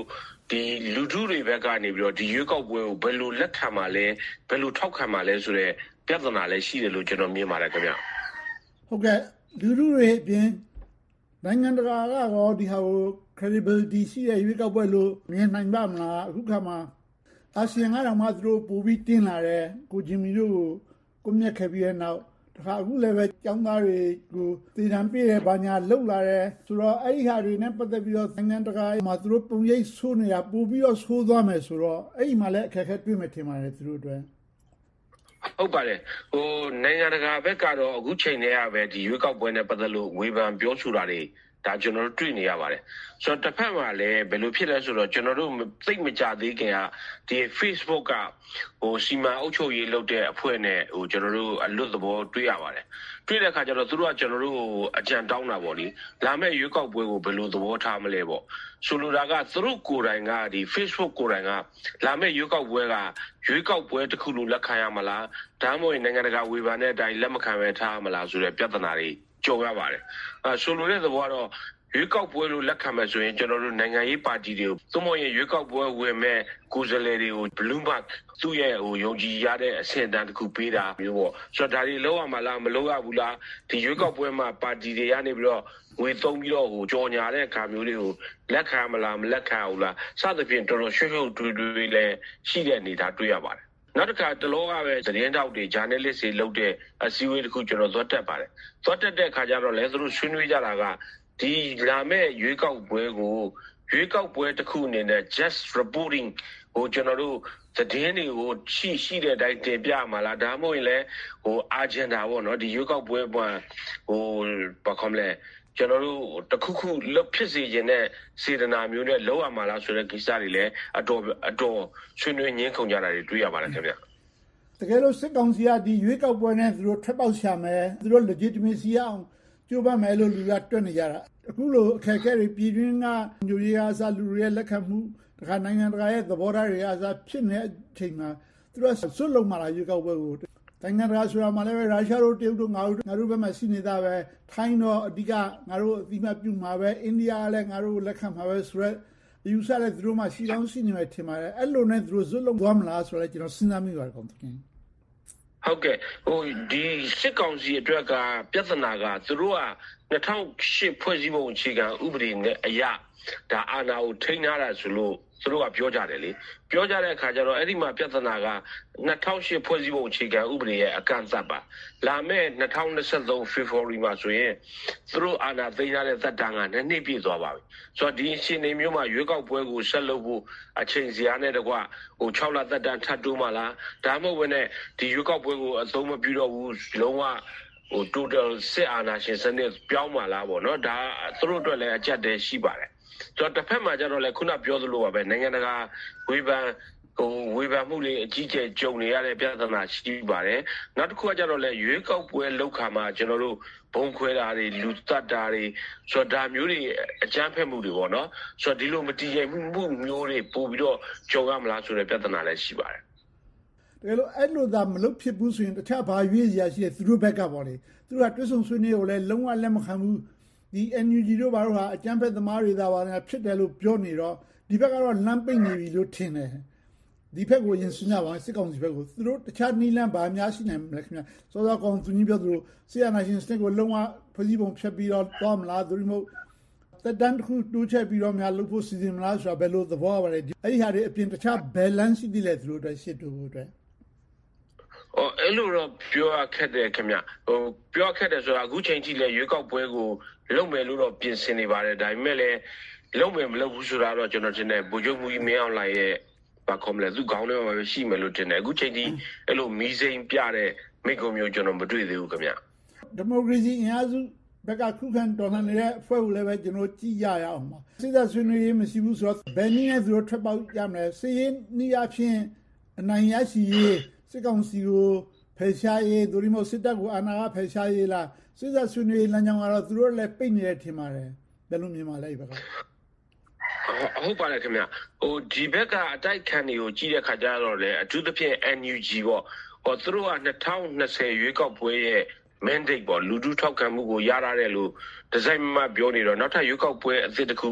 ဒီလူထုတွေဘက်ကနေပြီးတော့ဒီရွေးကောက်ပွဲကိုဘယ်လိုလက်ခံမှာလဲဘယ်လိုထောက်ခံမှာလဲဆိုတဲ့ပြဿနာလည်းရှိတယ်လို့ကျွန်တော်မြင်ပါတယ်ခင်ဗျဟုတ်ကဲ့လူထုတွေအပြင်နိုင်ငံတကာကတော့ဒီဟာကို credibility ရှိတဲ့ရွေးကောက်ပွဲလို့မြင်နိုင်ပါမလားအခုခါမှာအာဆီယံကတော့မှသူတို့ပိုပြီးတင်းလာတယ်ကိုဂျင်မီတို့ကိုကိုမြက်ခဲ့ပြီးတဲ့နောက်တခါအခုလည်းပဲကျောင်းသားတွေကိုတည်တံပြည့်တဲ့ဘာညာလှုပ်လာတယ်ဆိုတော့အဲ့ဒီဟာတွေနဲ့ပတ်သက်ပြီးတော့နိုင်ငံတကာမှာသူတို့ပုံရိပ်ဆိုးနေတာပိုပြီးတော့ဆိုးသွားမယ်ဆိုတော့အဲ့ဒီမှာလည်းအခက်အခဲတွေ့မယ်ထင်ပါတယ်သူတို့အတွက်ဟုတ်ပါတယ်ဟိုနိုင်ငံတကာဘက်ကတော့အခုချိန်ထဲကပဲဒီရွေးကောက်ပွဲနဲ့ပတ်သက်လို့ဝေဖန်ပြောဆိုတာတွေဒါကျွန်တော်တို့တွေ့နေရပါတယ်ဆိုတော့တစ်ဖက်မှာလည်းဘယ်လိုဖြစ်လဲဆိုတော့ကျွန်တော်တို့သိမကြသေးခင်ကဒီ Facebook ကဟိုစီမံအုပ်ချုပ်ရေးလုပ်တဲ့အဖွဲ့နဲ့ဟိုကျွန်တော်တို့အလွတ်သဘောတွေ့ရပါတယ်တွေ့တဲ့အခါကျတော့သူတို့ကကျွန်တော်တို့အကြံတောင်းတာပေါ့လေလာမယ့်ရွေးကောက်ပွဲကိုဘယ်လိုသဘောထားမလဲပေါ့ဆိုလိုတာကသူတို့ကိုယ်တိုင်ကဒီ Facebook ကိုယ်တိုင်ကလာမယ့်ရွေးကောက်ပွဲကရွေးကောက်ပွဲတစ်ခုလိုလက်ခံရမလားဒါမှမဟုတ်နိုင်ငံတကာဝေဖန်တဲ့အတိုင်းလက်မခံပဲထားမလားဆိုတဲ့ပြဿနာတွေကြုံရပါတယ်အဲဆိုလိုတဲ့သဘောကတော့ရွေးကောက်ပွဲလို့လက်ခံမယ်ဆိုရင်ကျွန်တော်တို့နိုင်ငံရေးပါတီတွေကိုသို့မဟုတ်ရင်ရွေးကောက်ပွဲဝင်မဲ့ကိုယ်စားလှယ်တွေကို Bloomberg သူ့ရဲ့ဟိုယုံကြည်ရတဲ့အဆင့်အတန်းတစ်ခုပေးတာမျိုးပေါ့ဆိုတော့ဒါတွေလောက်ရမှာလားမလောက်ရဘူးလားဒီရွေးကောက်ပွဲမှာပါတီတွေကနေပြီးတော့ငွေသုံးပြီးတော့ဟိုကြော်ညာတဲ့အခါမျိုးတွေကိုလက်ခံမလားမလက်ခံဘူးလားစသဖြင့်တော်တော်ရွှေ့ရွှေ့တွေးတွေးလည်းရှိတဲ့အနေဒါတွေ့ရပါတယ်နောက်တစ်ခါတလောကပဲသတင်းတောက်တွေ journalist တွေလုပ်တဲ့အစည်းအဝေးတစ်ခုကျွန်တော်သွားတက်ပါတယ်သွားတက်တဲ့အခါကျတော့လည်းသူတို့ဆွေးနွေးကြတာကဒီလာမဲ့ရွေးကောက်ပွဲကိုရွေးကောက်ပွဲတစ်ခုအနေနဲ့ just reporting ဟိုကျွန်တော်တို့သတင်းတွေကိုရှိရှိတဲ့အတိုင်းတင်ပြမှာလားဒါမှမဟုတ်ရင်လည်းဟို agenda ပေါ့နော်ဒီရွေးကောက်ပွဲပေါ်ဟိုဘာခေါ်မလဲကျွန်တော်တို့တခုခုလွတ်ဖြစ်စေခြင်းနဲ့စေတနာမျိုးနဲ့လောက်ရမှာလားဆိုတဲ့ကိစ္စတွေလည်းအတော်အတော်ဆွေးနွေးညှင်းခုန်ကြတာတွေတွေ့ရပါတယ်ခင်ဗျတကယ်လို့စစ်ကောင်စီကဒီရွေးကောက်ပွဲနဲ့သူတို့ထွက်ပေါက်ရှာမယ်သူတို့ legitimacy အောင်ကျိုးပမယ်လို့လူကတွက်နေကြတာအခုလိုအခက်အခဲတွေပြည်တွင်းကညိုရီးအားစားလူတွေရဲ့လက်ခံမှုတခါနိုင်ငံတကာရဲ့သဘောထားတွေအားစားဖြစ်နေတဲ့အချိန်မှာသူတို့ဆွတ်လုံးမာလာရွေးကောက်ပွဲကိုနိုင်ငံတကာဆိုတာမှလည်းရုရှားတို့တရုတ်တို့ငါတို့ငါတို့ဘက်မှာရှိနေတာပဲထိုင်းတော့အဓိကငါတို့အတိမတ်ပြုမှာပဲအိန္ဒိယကလည်းငါတို့လက်ခံမှာပဲဆိုတော့ယူဆတဲ့သူတို့မှရှိကောင်းရှိနေမယ်ထင်ပါတယ်အဲ့လိုနဲ့သူတို့ဆွတ်လုံးသွားမလားဆိုတော့ကျွန်တော်စဉ်းစားမိပါတယ်ကောင်းတယ်ဟုတ်ကဲ့ဟိုဒီစစ်ကောင်စီအတွက်ကပြဿနာကသူတို့က၂၀၀၈ဖွဲ့စည်းပုံအခြေခံဥပဒေနဲ့အရဒါအာဏာကိုထိန်းထားတာဆိုလို့သူတို့ကပြောကြတယ်လေပြောကြတဲ့အခါကျတော့အဲ့ဒီမှာပြဿနာက၂၀၀၈ဖွဲ့စည်းပုံအခြေခံဥပဒေရဲ့အကန့်အသတ်ပါလာမယ့်၂၀၂၃ February မှာဆိုရင်သူတို့အာဏာသိမ်းထားတဲ့သက်တမ်းကနှစ်နှစ်ပြည့်သွားပါပြီဆိုတော့ဒီအချိန်မျိုးမှာရွေးကောက်ပွဲကိုဆက်လုပ်ဖို့အချိန်စရာနဲ့တကွဟို၆လသက်တမ်းထပ်တိုးမှလားဒါမှမဟုတ်ဘဲနဲ့ဒီရွေးကောက်ပွဲကိုအသုံးမပြုတော့ဘူးလုံးဝဟို total စစ်အာဏာရှင်စနစ်ပြောင်းမှလားပေါ့နော်ဒါသူတို့အတွက်လည်းအကျက်တည်းရှိပါတယ်ဆိုတော့တစ်ဖက်မှာကျတော့လေခုနပြောသလိုပါပဲနိုင်ငံတကာဝေဖန်ဟိုဝေဖန်မှုတွေအကြီးကျယ်ကြုံနေရတဲ့ပြဿနာရှိပါတယ်နောက်တစ်ခုကကျတော့လေရွေးကောက်ပွဲလောက်ခါမှာကျွန်တော်တို့ဘုံခွဲတာတွေလူတတ်တာတွေဆိုတော့ဒါမျိုးတွေအကြမ်းဖက်မှုတွေပေါ့နော်ဆိုတော့ဒီလိုမတည်ငြိမ်မှုမျိုးတွေပို့ပြီးတော့ကြုံရမလားဆိုတဲ့ပြဿနာလည်းရှိပါတယ်တကယ်လို့အဲ့လိုသာမလုပ်ဖြစ်ဘူးဆိုရင်တခြားဘာရွေးစရာရှိလဲသူတို့ဘက်ကပေါ့လေသူတို့ကတွဲဆုံဆွေးနွေးကိုလည်းလုံးဝလက်မခံဘူးဒီ N U G တို့ဘာလို့ဟာအကြမ်းဖက်သမားတွေသာပါလဲဖြစ်တယ်လို့ပြောနေတော့ဒီဘက်ကတော့လမ်းပိတ်နေပြီလို့ထင်တယ်ဒီဘက်ကိုရင်စညပါစစ်ကောင်စီဘက်ကိုသူတို့တခြားနီးလန်းဘာများရှိနိုင်မလဲခင်ဗျစောစောကောင်သူကြီးပြောသူတို့ဆီယနာရှင်စနစ်ကိုလုံးဝဖွဲ့စည်းပုံဖြတ်ပြီးတော့သွားမလားသူတို့သက်တမ်းတစ်ခုတိုးချက်ပြီးတော့များလုပ်ဖို့စီစဉ်မလားဆိုတာဘယ်လိုသဘောပါလဲအဲ့ဒီဟာတွေအပြင်တခြား balance ရှိသေးလဲသူတို့အတွက်ရှစ်တူဖို့အတွက်အော်အဲ့လိုတော့ပြောရခက်တယ်ခင်ဗျဟိုပြောခက်တယ်ဆိုတာအခုချိန်ထိလည်းရွေးကောက်ပွဲကိုလုပ်မယ်လို့တော့ပြင်ဆင်နေပါတယ်ဒါပေမဲ့လည်းလုပ်မယ်မလုပ်ဘူးဆိုတာတော့ကျွန်တော်ထင်တယ်ဗိုလ်ချုပ်မူကြီးမင်းအောင်လှိုင်ရဲ့ဘာခေါ်မလဲသူခေါင်းထဲမှာပဲရှိမယ်လို့ထင်တယ်အခုချိန်ထိအဲ့လိုမီးစိမ်းပြတဲ့မိကုံမျိုးကျွန်တော်မတွေ့သေးဘူးခင်ဗျဒီမိုကရေစီအင်အားစုဘက်ကခုခံတော်လှန်နေတဲ့အဖွဲ့ကိုလည်းပဲကျွန်တော်ကြည့်ရရအောင်ပါစစ်တပ်ဆွေးနွေးရေးမရှိဘူးဆိုတော့ဘယ်နည်းနဲ့သူတို့ထွက်ပေါက်ရမလဲစီးရင်နည်းအဖြစ်အနိုင်ရရှိရေးစစ်ကောင်စီကိုဖယ်ရှားရေးဒိုရီမိုစစ်တပ်ကိုအာဏာကဖယ်ရှားရေးလားစစ်တပ်ဆွေးနွေးလမ်းကြောင်းကတော့သူတို့လည်းပိတ်နေတယ်ထင်ပါတယ်ဘယ်လိုမြင်ပါလဲဒီဘက်ကဟုတ်ပါတယ်ခင်ဗျဟိုဒီဘက်ကအတိုက်ခံတွေကိုကြည့်တဲ့ခါကျတော့လေအထူးသဖြင့် N U G ပေါ့ဟိုသူတို့က၂၀၂၀ရွေးကောက်ပွဲရဲ့ mandate ပေါ့လူထုထောက်ခံမှုကိုရရတယ်လို့ဒီဇိုင်းမှပြောနေတော့နောက်ထပ်ရွေးကောက်ပွဲအသစ်တစ်ခု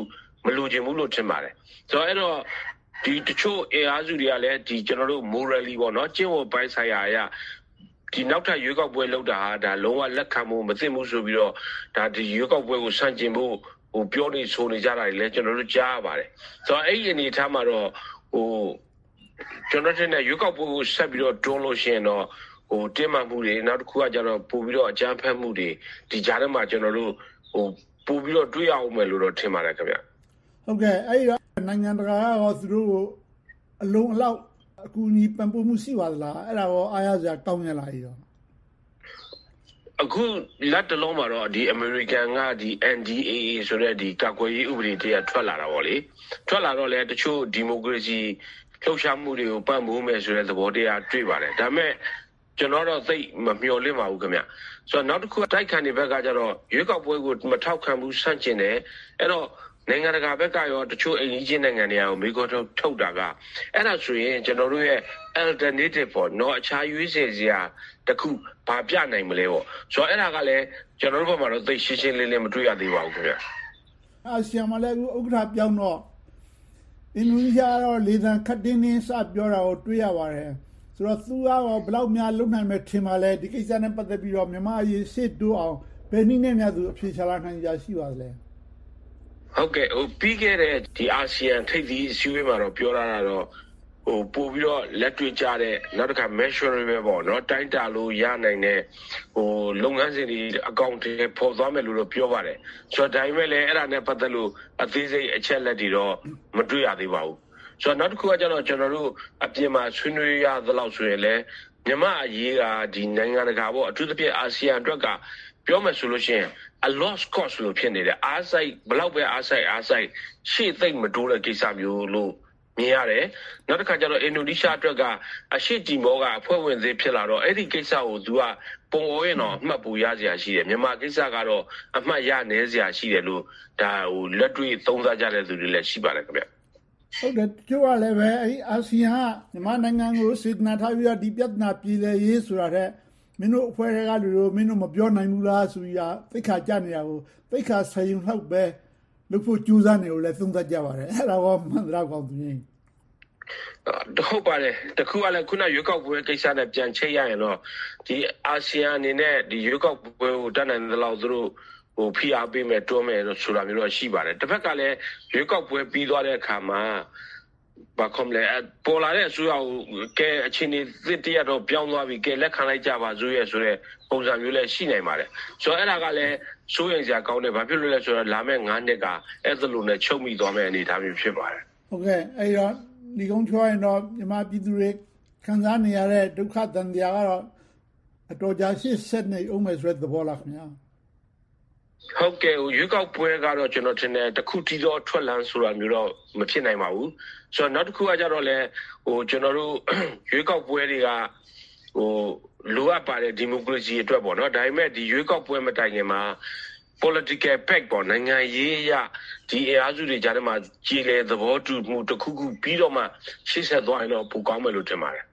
မလိုချင်ဘူးလို့ထင်ပါတယ်ဆိုတော့အဲ့တော့ဒီတချို့အင်အားစုတွေကလည်းဒီကျွန်တော်တို့ morally ပေါ့နော်ကျင့်ဝတ်ပိုင်းဆိုင်ရာအရာဒီနောက်ထပ်ရွေးကောက်ပွဲလုပ်တာဟာဒါလုံးဝလက်ခံမှုမသိမှုဆိုပြီးတော့ဒါဒီရွေးကောက်ပွဲကိုဆန့်ကျင်ဖို့ဟိုပြောနေဆိုနေကြတာတွေလည်းကျွန်တော်တို့ကြားရပါတယ်ဆိုတော့အဲ့ဒီအနေအထားမှာတော့ဟိုကျွန်တော်တို့နဲ့ရွေးကောက်ပွဲကိုဆက်ပြီးတော့တွန်းလို့ရှိရင်တော့ဟိုတင်းမာမှုတွေနောက်တစ်ခုကကျတော့ပို့ပြီးတော့အကြမ်းဖက်မှုတွေဒီကြားထဲမှာကျွန်တော်တို့ဟိုပို့ပြီးတော့တွေ့ရအောင်မယ်လို့တော့ထင်ပါတယ်ခင်ဗျဟုတ်ကဲ့အဲ့ဒီနိုင်ငံတကာကသူတို့အလုံးအလောက်အကူအညီပံ့ပိုးမှုရှိပါသလားအဲ့ဒါရောအားရစရာကောင်းရလားဤတော့အခုလက်တလုံးမှာတော့ဒီ American ကဒီ N D A A ဆိုတဲ့ဒီကာကွယ်ရေးဥပဒေတရားထွက်လာတာပေါ့လေထွက်လာတော့လေတချို့ဒီမိုကရေစီလှုပ်ရှားမှုတွေကိုပံ့ပိုးမယ်ဆိုတဲ့သဘောတရားတွေ့ပါတယ်ဒါပေမဲ့ကျွန်တော်တော့သိမမျှော်လင့်ပါဘူးခင်ဗျဆိုတော့နောက်တစ်ခုတိုက်ခံနေဘက်ကကျတော့ရွေးကောက်ပွဲကိုမထောက်ခံဘူးဆန့်ကျင်တယ်အဲ့တော့နိုင်ငံတကာဘက်ကရောတချို့အိမ်ကြီးချင်းနိုင်ငံတွေကမိခိုးထုတ်ထုတ်တာကအဲ့ဒါဆိုရင်ကျွန်တော်တို့ရဲ့ alternative ပေါ့နော်အခြားရွေးစရာစရာတခုဘာပြနိုင်မလဲပေါ့ဆိုတော့အဲ့ဒါကလည်းကျွန်တော်တို့ဘက်မှာတော့သိရှင်းရှင်းလင်းလင်းမတွေ့ရသေးပါဘူးခင်ဗျအာဆီယံမှာလည်းဥက္ကဋ္ဌပြောင်းတော့အင်ဒိုနီးရှားတော့လေသံခတ်တင်းတင်းစပြောတာကိုတွေ့ရပါတယ်ဆိုတော့သူကဘယ်လောက်များလုံနိုင်မဲ့ထင်ပါလဲဒီကိစ္စနဲ့ပတ်သက်ပြီးတော့မြန်မာအရေးရှေ့တိုးအောင်ဘယ်နည်းနဲ့များသူအဖြေရှာလာနိုင်ကြရှိပါသလဲဟုတ်ကဲ့ဟိုပြီးခဲ့တဲ့ဒီအာဆီယံထိပ်သီးအစည်းအဝေးမှာတော့ပြောရတာတော့ဟိုပို့ပြီးတော့လက်တွေ့ကြတဲ့နောက်တစ်ခါ measurable ပေါ့နော်တိုင်းတာလို့ရနိုင်တဲ့ဟိုလုပ်ငန်းစဉ်တွေအကောင့်တွေပေါ်သွားမယ်လို့တော့ပြောပါတယ်ဆိုတော့ဒါပေမဲ့လည်းအဲ့ဒါနဲ့ပတ်သက်လို့အသေးစိတ်အချက်လက်တွေတော့မတွေ့ရသေးပါဘူးဆိုတော့နောက်တစ်ခုကကျတော့ကျွန်တော်တို့အပြင်မှာဆွေးနွေးရသလောက်ဆိုရင်လည်းမြန်မာအရေးကဒီနိုင်ငံတကာပေါ့အထူးသဖြင့်အာဆီယံအတွက်ကပြောမယ်ဆိုလို့ရှိရင် a lost cause လို့ဖြစ်နေတယ်အားဆိုင်ဘလောက်ပဲအားဆိုင်အားဆိုင်ရှေ့သိမ့်မတိုးတဲ့ကိစ္စမျိုးလို့မြင်ရတယ်နောက်တစ်ခါကျတော့အင်ဒိုနီးရှားအတွက်ကအရှိတီမောကအဖွဲ့ဝင်သေးဖြစ်လာတော့အဲ့ဒီကိစ္စကိုသူကပုံအောရင်တော့အမှတ်ပူရစရာရှိတယ်မြန်မာကိစ္စကတော့အမှတ်ရနေစရာရှိတယ်လို့ဒါဟိုလက်တွေ့သုံးသပ်ကြတဲ့သူတွေလည်းရှိပါတယ်ခင်ဗျဟုတ်တယ်ကျိုးကလည်းပဲအဲ့အာဆီယံကမြန်မာနိုင်ငံကိုစေတနာထားပြီးတော့ဒီပြဿနာပြည်လည်ရေးဆိုတာတဲ့မင်းတို့အဖွဲ့တွေကလူတို့မင်းတို့မပြောနိုင်ဘူးလားဆိုပြီးတော့သိခါကြနေတာကိုသိခါဆိုင်ုံလောက်ပဲလို့ဖို့ကြိုးစားနေလို့လည်းသုံးသပ်ကြပါတယ်အဲ့ဒါကမှန်တော့ကောင်းသူရင်ဟုတ်ပါတယ်တခုကလည်းခုနရွေးကောက်ပွဲကိစ္စနဲ့ပြန်ချိတ်ရရင်တော့ဒီအာဆီယံအနေနဲ့ဒီရွေးကောက်ပွဲကိုတတ်နိုင်တဲ့လောက်သူတို့ဟိုဖိအားပေးမယ်တွန်းမယ်ဆိုတာမျိုးတော့ရှိပါတယ်တစ်ဖက်ကလည်းရွေးကောက်ပွဲပြီးသွားတဲ့အခါမှာဘာကောမလဲပေါ်လာတဲ့အစိုးရကိုကဲအချင်းတွေတည်းတော့ပြောင်းသွားပြီကဲလက်ခံလိုက်ကြပါစို့ရဲ့ဆိုတဲ့ပုံစံမျိုးလည်းရှိနိုင်ပါတယ်ဆိုတော့အဲ့ဒါကလည်းစိုးရိမ်စရာကောင်းတယ်ဘာဖြစ်လို့လဲဆိုတော့လာမယ့်ငါးနှစ်ကအဲ့ဒါလိုနဲ့ချုပ်မိသွားမယ့်အနေအထားမျိုးဖြစ်ပါတယ်ဟုတ်ကဲ့အဲ့တော့ဒီကုန်းချွိုင်းတော့မြန်မာပြည်သူတွေခံစားနေရတဲ့ဒုက္ခတန်တရားကတော့အတော်ကြာရှစ်ဆက်နေအောင်မယ်ဆိုတဲ့သဘောလားခင်ဗျာဟုတ်ကဲ့ရွေးကောက်ပွဲကတော့ကျွန်တော်ထင်တယ်တခုတီတော့ထွက်လန်းဆိုတာမျိုးတော့မဖြစ်နိုင်ပါဘူးဆိုတော့နောက်တစ်ခုကကြတော့လေဟိုကျွန်တော်တို့ရွေးကောက်ပွဲတွေကဟိုလိုအပ်ပါတယ်ဒီမိုကရေစီအတွက်ပေါ့နော်ဒါပေမဲ့ဒီရွေးကောက်ပွဲမတိုင်ခင်မှာ political pact ပေါ့နိုင်ငံရေးအရဒီအရာစုတွေကြားထဲမှာကြည်လေသဘောတူမှုတစ်ခုခုပြီးတော့မှရှေ့ဆက်သွားရင်တော့ပိုကောင်းမယ်လို့ထင်ပါတယ်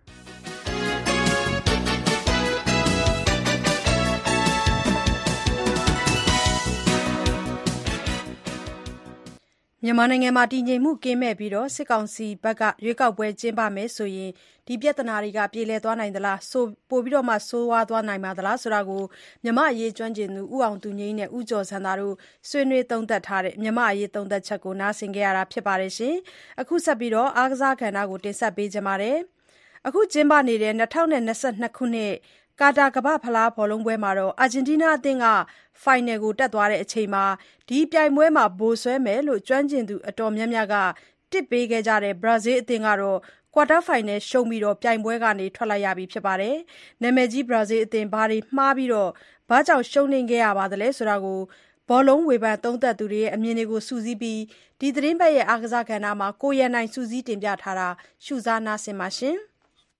မြန်မာနိုင်ငံမှာတည်ငြိမ်မှုကင်းမဲ့ပြီးတော့စစ်ကောင်စီဘက်ကရွေးကောက်ပွဲကျင်းပမယ်ဆိုရင်ဒီပြဿနာတွေကပြေလည်သွားနိုင်သလားဆိုပို့ပြီးတော့မှဆိုးဝါးသွားနိုင်ပါသလားဆိုတာကိုမြန်မာအရေးကျွမ်းကျင်သူဦးအောင်သူငိမ့်နဲ့ဦးကျော်စံသာတို့ဆွေးနွေးသုံးသပ်ထားတဲ့မြန်မာအရေးသုံးသပ်ချက်ကိုနားဆင်ကြရတာဖြစ်ပါတယ်ရှင်အခုဆက်ပြီးတော့အားကစားကဏ္ဍကိုတင်ဆက်ပေးကြပါမယ်အခုကျင်းပနေတဲ့၂၀၂၂ခုနှစ်ကာတာကမ္ဘာ့ဖလားဘောလုံးပွဲမှာတော့အာဂျင်တီးနားအသင်းကဖိုင်နယ်ကိုတက်သွားတဲ့အချိန်မှာဒီပြိုင်ပွဲမှာဗိုလ်စွဲမယ်လို့ကျွမ်းကျင်သူအတော်များများကတစ်ပေးခဲ့ကြတဲ့ဘရာဇီးအသင်းကတော့ကွာတာဖိုင်နယ်ရှုံးပြီးတော့ပြိုင်ပွဲကနေထွက်လိုက်ရပြီဖြစ်ပါတယ်။နာမည်ကြီးဘရာဇီးအသင်းဘာတွေမှားပြီးတော့ဘာကြောင့်ရှုံးနေခဲ့ရပါသလဲဆိုတာကိုဘောလုံးဝေဖန်သုံးသပ်သူတွေရဲ့အမြင်တွေကိုစုစည်းပြီးဒီသတင်းပတ်ရဲ့အားကစားကဏ္ဍမှာကိုရန်နိုင်စုစည်းတင်ပြထားတာရှုစားနာဆင်ပါရှင်။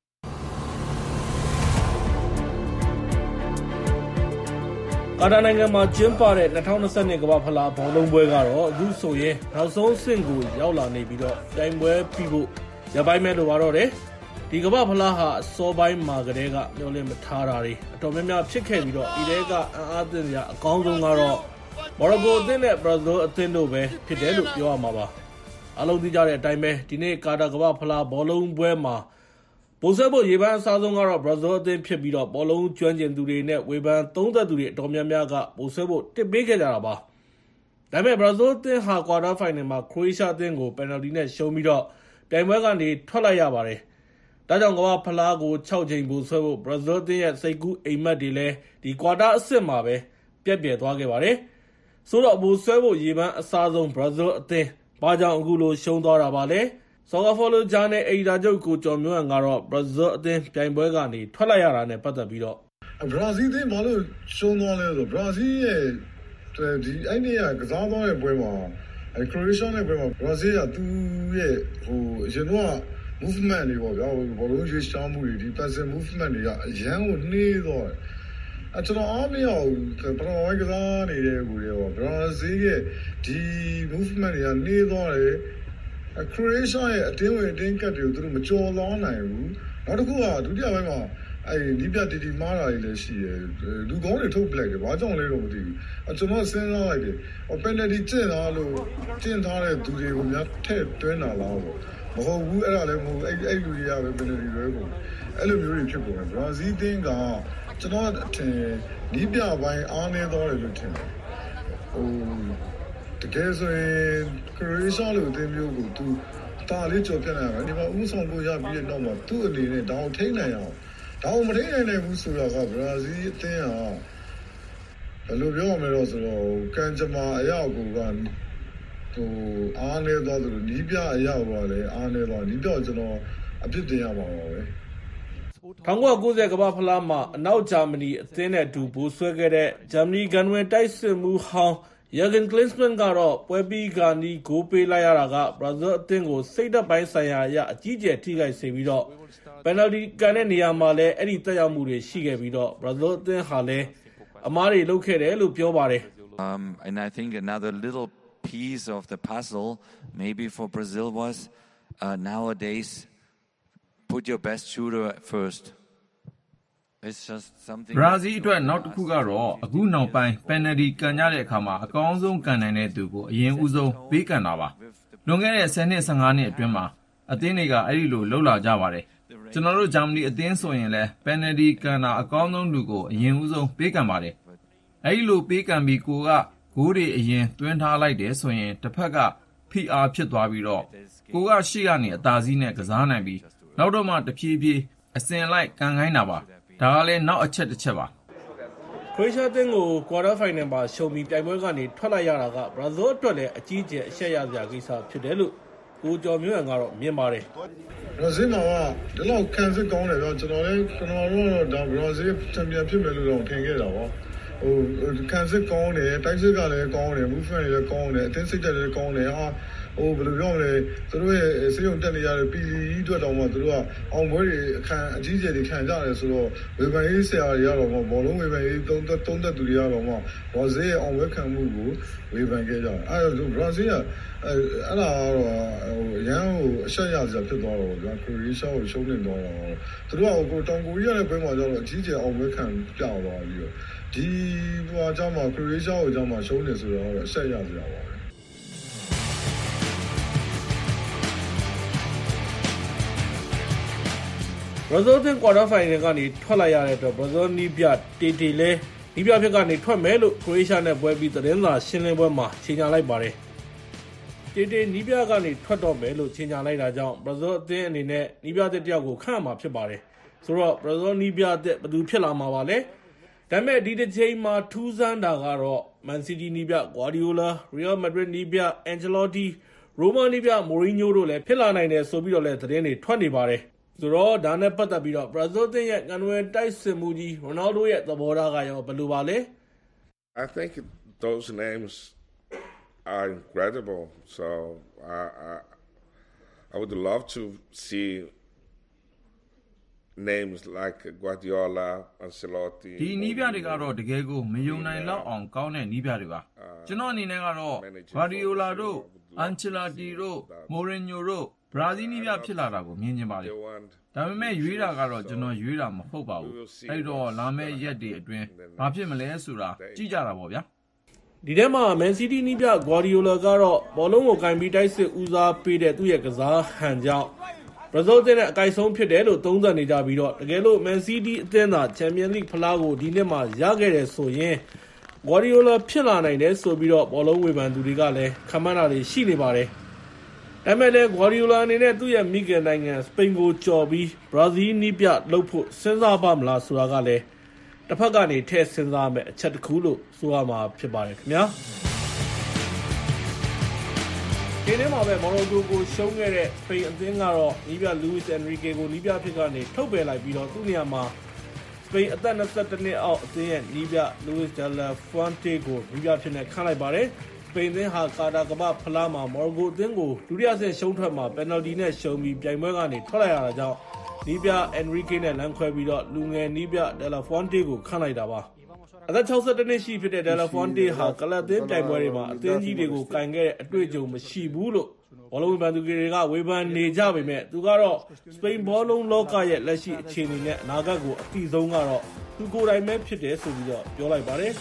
ကာတာနိုင်ငံမှာကျင်းပတဲ့၂၀၂၂ကမ္ဘာ့ဖလားဘောလုံးပွဲကတော့အခုဆိုရင်နောက်ဆုံးအဆင့်ကိုရောက်လာနေပြီးတော့ပြိုင်ပွဲပြီးဖို့ရပိုင်းမဲ့လိုပါတော့တယ်ဒီကမ္ဘာ့ဖလားဟာအစောပိုင်းမှာကတည်းကမျှော်လင့်မထားတာတွေအတော်များများဖြစ်ခဲ့ပြီးတော့ဒီတဲကအံ့အားသင့်စရာအကောင်းဆုံးကတော့မော်ရိုကိုအသင်းနဲ့ဘရာဇီးအသင်းတို့ပဲဖြစ်တယ်လို့ပြောရမှာပါအားလုံးသိကြတဲ့အတိုင်းပဲဒီနေ့ကာတာကမ္ဘာဖလားဘောလုံးပွဲမှာပိုဆွဲဖို့ရေပန်းအစားဆုံးကတော့ဘရာဇီးအသင်းဖြစ်ပြီးတော့ဘောလုံးကျွမ်းကျင်သူတွေနဲ့ဝေဖန်သုံးသပ်သူတွေအတော်များများကပိုဆွဲဖို့တစ်ပေးခဲ့ကြတာပါဒါပေမဲ့ဘရာဇီးအသင်းဟာကွာတာဖိုင်နယ်မှာခရိုအေးရှားအသင်းကိုပယ်နယ်တီနဲ့ရှုံးပြီးတော့ပြိုင်ပွဲကနေထွက်လိုက်ရပါတယ်ဒါကြောင့်ကမ္ဘာဖလားကို၆ချိန်ပိုဆွဲဖို့ဘရာဇီးအသင်းရဲ့စိတ်ကူးအိမ်မက်တွေလည်းဒီကွာတာအဆင့်မှာပဲပြက်ပြယ်သွားခဲ့ပါတယ်ဆိုတော့ပိုဆွဲဖို့ရေပန်းအစားဆုံးဘရာဇီးအသင်းဘာကြောင့်အခုလိုရှုံးသွားတာပါလဲဆော်ကာဖော်လိုဂျာနဲ့အေဒီတာချုပ်ကိုကျော်မျိုးဟန်ကတော့ဘရာဇီးအသင်းပြိုင်ပွဲကနေထွက်လိုက်ရတာနဲ့ပတ်သက်ပြီးတော့ဘရာဇီးအသင်းဘာလို့ရှုံးသွားလဲဆိုဘရာဇီးရဲ့ဒီအဲ့ဒီကစားသွားတဲ့ပွဲမှာအဲခရိုအေးရှားနဲ့ပွဲမှာဘရာဇီးကသူ့ရဲ့ဟိုအရင်တော့ movement တွေပေါ့ဗျာဘောလုံးရွေးချယ်မှုတွေဒီ passing movement တွေကအရန်ကိုနှေးသွားတယ်အကျွန်တော်အားမရဘူးပထမပိုင်းကစားနေတဲ့ကူတွေပေါ့ဘရာဇီးရဲ့ဒီ movement တွေကနှေးသွားတယ်ခရိုအေးရှားရဲ့အတင်းဝင်အတင်းကတ်တွေကိုသူတို့မကျော်လွန်နိုင်ဘူးနောက်တစ်ခုကဒုတိယပိုင်းမှာအဲဒီနီးပြတီတီမားတာကြီးလည်းရှိတယ်လူကောင်းတွေထုတ်ပလိုက်တယ်ဘာကြောင့်လဲတော့မသိဘူးအကျွန်တော်စဉ်းစားလိုက်တယ်ပယ်နယ်တီကျင့်ထားလို့ကျင့်ထားတဲ့သူတွေကိုများထည့်တွင်းတာလားပေါ့မဟုတ်ဘူးအဲ့ဒါလည်းမဟုတ်အဲ့အဲ့လူတွေကပဲပယ်နယ်တီလွဲကုန်အဲ့လိုမျိုးတွေဖြစ်ကုန်တယ်ဘရာဇီးတင်းကကျွန်တော်အထင်နီးပြပိုင်းအားနည်းသွားတယ်လို့ထင်တယ်ဟိုတကယ်ဆိုရင်ခရိုအေးရှားလိုအသင်းမျိုးကိုသူတာလေးကြော်ပြတ်နိုင်တယ်ဒီမှာဥဆောင်ဖို့ရပြီးတဲ့နောက်မှာသူ့အနေနဲ့ဒါအောင်ထိန်းနိုင်အောင်ဒါအောင်မထိန်းနိုင်နိုင်ဘူးဆိုတာကဘရာဇီးအသင်းဟာဘယ်လိုပြောရမလဲတော့ဆိုတော့ကန်ဂျမာအရောက်ကိုကဟိုအားနေတော့သူနီးပြအရောက်ပါလေအားနေတော့နီးတော့ကျွန်တော်အပြစ်တင်ရမှာပါပဲ၁၉၉၀ကမ္ဘာဖလားမှာအနောက်ဂျာမနီအသင်းနဲ့အတူဘူဆွဲခဲ့တဲ့ဂျာမနီကန်ဝင်တိုက်စစ်မှုဟောင်းJürgen Klinsmann ကတော့ပွဲပြီးကနီးဂိုးပေးလိုက်ရတာကဘရာဇီးအသင်းကိုစိတ်ဓာတ်ပိုင်းဆိုင်ရာအရအကြီးကျယ်ထိခိုက်စေပြီးတော့ပယ်နယ်တီကန်တဲ့နေရာမှာလည်းအဲ့ဒီတက်ရောက်မှုတွေရှိခဲ့ပြီးတော့ဘရာဇီးအသင်းဟာလည်းအမားတွေလုပ်ခဲ့တယ်လို့ပြောပါတယ် Um and I think another little piece of the puzzle maybe for Brazil was uh, nowadays put your best shooter first It's just something ဘရာဇီးအတွက်နောက်တစ်ခုကတော့အခုနောက်ပိုင်းပယ်နယ်တီကန်ကြတဲ့အခါမှာအကောင်းဆုံးကန်နိုင်တဲ့သူကိုအရင်ဦးဆုံးပေးကန်တာပါလွန်ခဲ့တဲ့ဆယ်နှစ်ဆယ့်ငါးနှစ်အတွင်းမှာအသင်းတွေကအဲ့ဒီလိုလှုပ်လာကြပါတယ်ကျွန်တော်တို့ဂျာမနီအသင်းဆိုရင်လည်းပယ်နယ်တီကန်တာအကောင်းဆုံးလူကိုအရင်ဦးဆုံးပေးကန်ပါတယ်အဲ့ဒီလိုပေးကန်ပြီးကိုကဂိုးတွေအရင်သွင်းထားလိုက်တယ်ဆိုရင်တစ်ဖက်ကဖိအားဖြစ်သွားပြီးတော့ကိုကရှေ့ကနေအသာစီးနဲ့ကစားနိုင်ပြီးနောက်တော့မှတဖြည်းဖြည်းအစင်လိုက်ကန်ခိုင်းတာပါဒါကလည်းနောက်အချက်တစ်ချက်ပါခရိုအေးရှားအသင်းကိုကွာတာဖိုင်နယ်မှာရှုံးပြီးပြိုင်ပွဲကနေထွက်လိုက်ရတာကဘရာဇီးအတွက်လည်းအကြီးအကျယ်အရှက်ရစရာကိစ္စဖြစ်တယ်လို့ကိုကျော်မျိုးဟန်ကတော့မြင်ပါတယ်ဘရာဇီးမှာကဒီလောက်ခံစစ်ကောင်းတယ်ဗျကျွန်တော်လည်းကျွန်တော်တို့တော့ဒါဘရာဇီးချန်ပီယံဖြစ်မယ်လို့တော့ထင်ခဲ့တာပါဟိုခံစစ်ကောင်းတယ်တိုက်စစ်ကလည်းကောင်းတယ် movement လည်းကောင်းတယ်အသင်းစိတ်ဓာတ်လည်းကောင်းတယ်ဟာဟိုဘယ်လိုပြောမလဲသူတို့ရဲ့စေယုံတက်နေရတဲ့ပီလီအတွက်တော့မှသူတို့ကအောင်ပွဲတွေအခမ်းအကြီးကျယ်တွေခံကြရတယ်ဆိုတော့ဝေဖန်ရေးဆရာတွေကတော့ဘောလုံးဝေဖန်ရေးသုံးသက်သုံးသက်သူတွေကတော့မှဘရာဇီးရဲ့အောင်ပွဲခံမှုကိုဝေဖန်ခဲ့ကြတယ်အဲဒါဘရာဇီးကအဲအဲ့ဒါကတော့ဟိုရန်ကိုအဆက်ရစရာဖြစ်သွားတော့ဗျာခရိုအေးရှားကိုရှုံးနေတော့သူတို့ကဟိုတောင်ကိုရီးယားရဲ့ဘက်မှာကျတော့အကြီးကျယ်အောင်ပွဲခံပြသွားပြီးတော့ဒီဟိုအကြောင်းမှာခရိုအေးရှားကိုအကြောင်းမှာရှုံးနေဆိုတော့အဆက်ရစရာပါပဲဘရာဇီးအသင်းကွာတာဖိုင်နယ်ကနေထွက်လိုက်ရတဲ့အတွက်ဘရာဇီးနီးပြတေတေလည်းနီးပြဖြစ်ကနေထွက်မယ်လို့ခရိုအေးရှားနဲ့ပွဲပြီးသတင်းစာရှင်းလင်းပွဲမှာကြေညာလိုက်ပါတယ်တေတေနီးပြကနေထွက်တော့မယ်လို့ကြေညာလိုက်တာကြောင့်ဘရာဇီးအသင်းအနေနဲ့နီးပြတဲ့တယောက်ကိုခန့်မှာဖြစ်ပါတယ်ဆိုတော့ဘရာဇီးနီးပြတဲ့ဘယ်သူဖြစ်လာမှာပါလဲဒါပေမဲ့ဒီတစ်ချိန်မှာထူးဆန်းတာကတော့မန်စီးတီးနီးပြဂွာဒီယိုလာရီယယ်မက်ဒရစ်နီးပြအန်ဂျယ်လိုတီရိုမာနီးပြမိုရီညိုတို့လည်းဖြစ်လာနိုင်တယ်ဆိုပြီးတော့လည်းသတင်းတွေထွက်နေပါတယ်ဆိုတော့ဒါနဲ့ပတ်သက်ပြီးတော့ဘရာဇီးအသင်းရဲ့ကန်ဝင်တိုက်စစ်မှုကြီးရိုနယ်ဒိုရဲ့သဘောထားကရောဘယ်လိုပါလဲ I think those names are incredible so I I I would love to see names like Guardiola Ancelotti ဒီနီးပြတွေကတော့တကယ်ကိုမယုံနိုင်လောက်အောင်ကောင်းတဲ့နီးပြတွေပါကျွန်တော်အနေနဲ့ကတော့ Guardiola တို့ Ancelotti တို့ Mourinho တို့ဘရာဇီးနီးပြဖြစ်လာတာကိုမြင်ချင်ပါတယ်ဒါပေမဲ့ရွေးတာကတော့ကျွန်တော်ရွေးတာမဟုတ်ပါဘူးအဲ့တော့လာမယ့်ရက်တွေအတွင်းဘာဖြစ်မလဲဆိုတာကြည့်ကြတာပေါ့ဗျာဒီထဲမှာမန်စီးတီးနီးပြဂွာဒီယိုလာကတော့ဘောလုံးကိုကင်ပြီးတိုက်စစ်ဦးစားပေးတဲ့သူ့ရဲ့ကစားဟန်ကြောင့်ဘရာဇီးအသင်းနဲ့အကိုက်ဆုံးဖြစ်တယ်လို့သုံးသပ်နေကြပြီးတော့တကယ်လို့မန်စီးတီးအသင်းသာချန်ပီယံလိဖလားကိုဒီနှစ်မှာရခဲ့တယ်ဆိုရင်ဂွာဒီယိုလာဖြစ်လာနိုင်တယ်ဆိုပြီးတော့ဘောလုံးဝေဖန်သူတွေကလည်းခန့်မှန်းတာတွေရှိနေပါတယ်။ဒါပေမဲ့လည်းဂွာဒီယိုလာအနေနဲ့သူ့ရဲ့မိခင်နိုင်ငံစပိန်ကိုကျော်ပြီးဘရာဇီးနီးပြလုပ်ဖို့စဉ်းစားပါမလားဆိုတာကလည်းတစ်ဖက်ကနေထည့်စဉ်းစားမယ်အချက်တစ်ခုလို့ဆိုရမှာဖြစ်ပါတယ်ခင်ဗျာဒီနေ့မှာပဲမော်ရိုကိုကိုရှုံးခဲ့တဲ့စပိန်အသင်းကတော့နီးပြလူးစ်အန်ရီကေကိုနီးပြဖြစ်ကနေထုတ်ပယ်လိုက်ပြီးတော့သူ့နေရာမှာစပိန်အသက်၂၁နှစ်အောက်အသင်းရဲ့နီးပြလူးစ်ဒလာဖွန်တေကိုနီးပြဖြစ်နေခန့်လိုက်ပါတယ်စပိန်အသင်းဟာကာတာကမ္ဘာဖလားမှာမော်ရိုကိုအသင်းကိုဒုတိယဆင့်ရှုံးထွက်မှာပယ်နယ်တီနဲ့ရှုံးပြီးပြိုင်ပွဲကနေထွက်လိုက်ရတာကြောင့်နီးပြအန်ရီကေနဲ့လမ်းခွဲပြီးတော့လူငယ်နီးပြဒလာဖွန်တေကိုခန့်လိုက်တာပါအသက်၆၁နှစ်ရှိဖြစ်တဲ့ဒလာဖွန်တေဟာကလပ်သင်းပြိုင်ပွဲတွေမှာအသင်းကြီးတွေကိုကင်ခဲ့တဲ့အတွေ့အကြုံမရှိဘူးလို့ဘောလုံးဝေဖန်သူတွေကဝေဖန်နေကြပေမဲ့သူကတော့စပိန်ဘောလုံးလောကရဲ့လက်ရှိအခြေအနေနဲ့အနာဂတ်ကိုအတိဆုံးကတော့သူကိုယ်တိုင်ပဲဖြစ်တယ်ဆိုပြီးတော့ပြောလိုက်ပါတယ်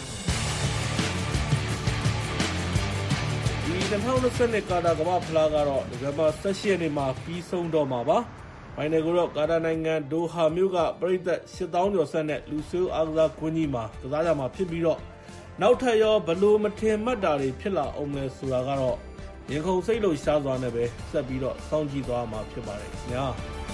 ဒီ၂၀၂၂ကာတာကမ္ဘာဖလားကတော့ဒီဇင်ဘာ၁၈ရက်နေ့မှာပြီးဆုံးတော့မှာပါဖိုင်နယ်ကိုတော့ကာတာနိုင်ငံဒိုဟာမြို့ကပရိသတ်၈သောင်းကျော်ဆက်နဲ့လူဆိုးအားကစားကွင်းကြီးမှာကစားကြမှာဖြစ်ပြီးတော့နောက်ထပ်ရောဘလို့မထင်မှတ်တာတွေဖြစ်လာအောင်လဲဆိုတာကတော့ရင်ခုန်စိတ်လို့ရှားစွာနဲ့ပဲဆက်ပြီးတော့စောင့်ကြည့်သွားမှာဖြစ်ပါတယ်ခင်ဗျာ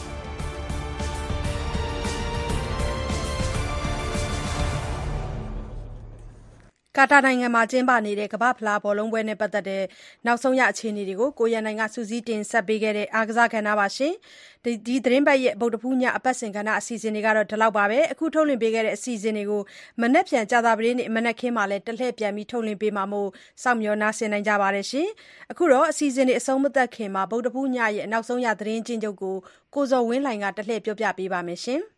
ကာတာနိုင်ငံမှာကျင်းပနေတဲ့ကမ္ဘာဖလားဘောလုံးပွဲနဲ့ပတ်သက်တဲ့နောက်ဆုံးရအခြေအနေတွေကိုကိုရန်နိုင်ကစူးစီးတင်ဆက်ပေးခဲ့တဲ့အားကစားကဏ္ဍပါရှင်ဒီဒီသတင်းပတ်ရဲ့ဗုဒ္ဓဖူးညအပတ်စဉ်ကဏ္ဍအစီအစဉ်တွေကတော့ဒီလောက်ပါပဲအခုထုတ်လွှင့်ပေးခဲ့တဲ့အစီအစဉ်တွေကိုမနက်ဖြန်ကြာသပတေးနေ့မနက်ခင်းမှာလည်းတလှည့်ပြန်ပြီးထုတ်လွှင့်ပေးမှာမို့စောင့်မျှော်နားဆင်နိုင်ကြပါတယ်ရှင်အခုတော့အစီအစဉ်တွေအဆုံးမသတ်ခင်မှာဗုဒ္ဓဖူးညရဲ့နောက်ဆုံးရသတင်းချင်းချုပ်ကိုကိုဇော်ဝင်းလှိုင်ကတလှည့်ပြောပြပေးပါမယ်ရှင်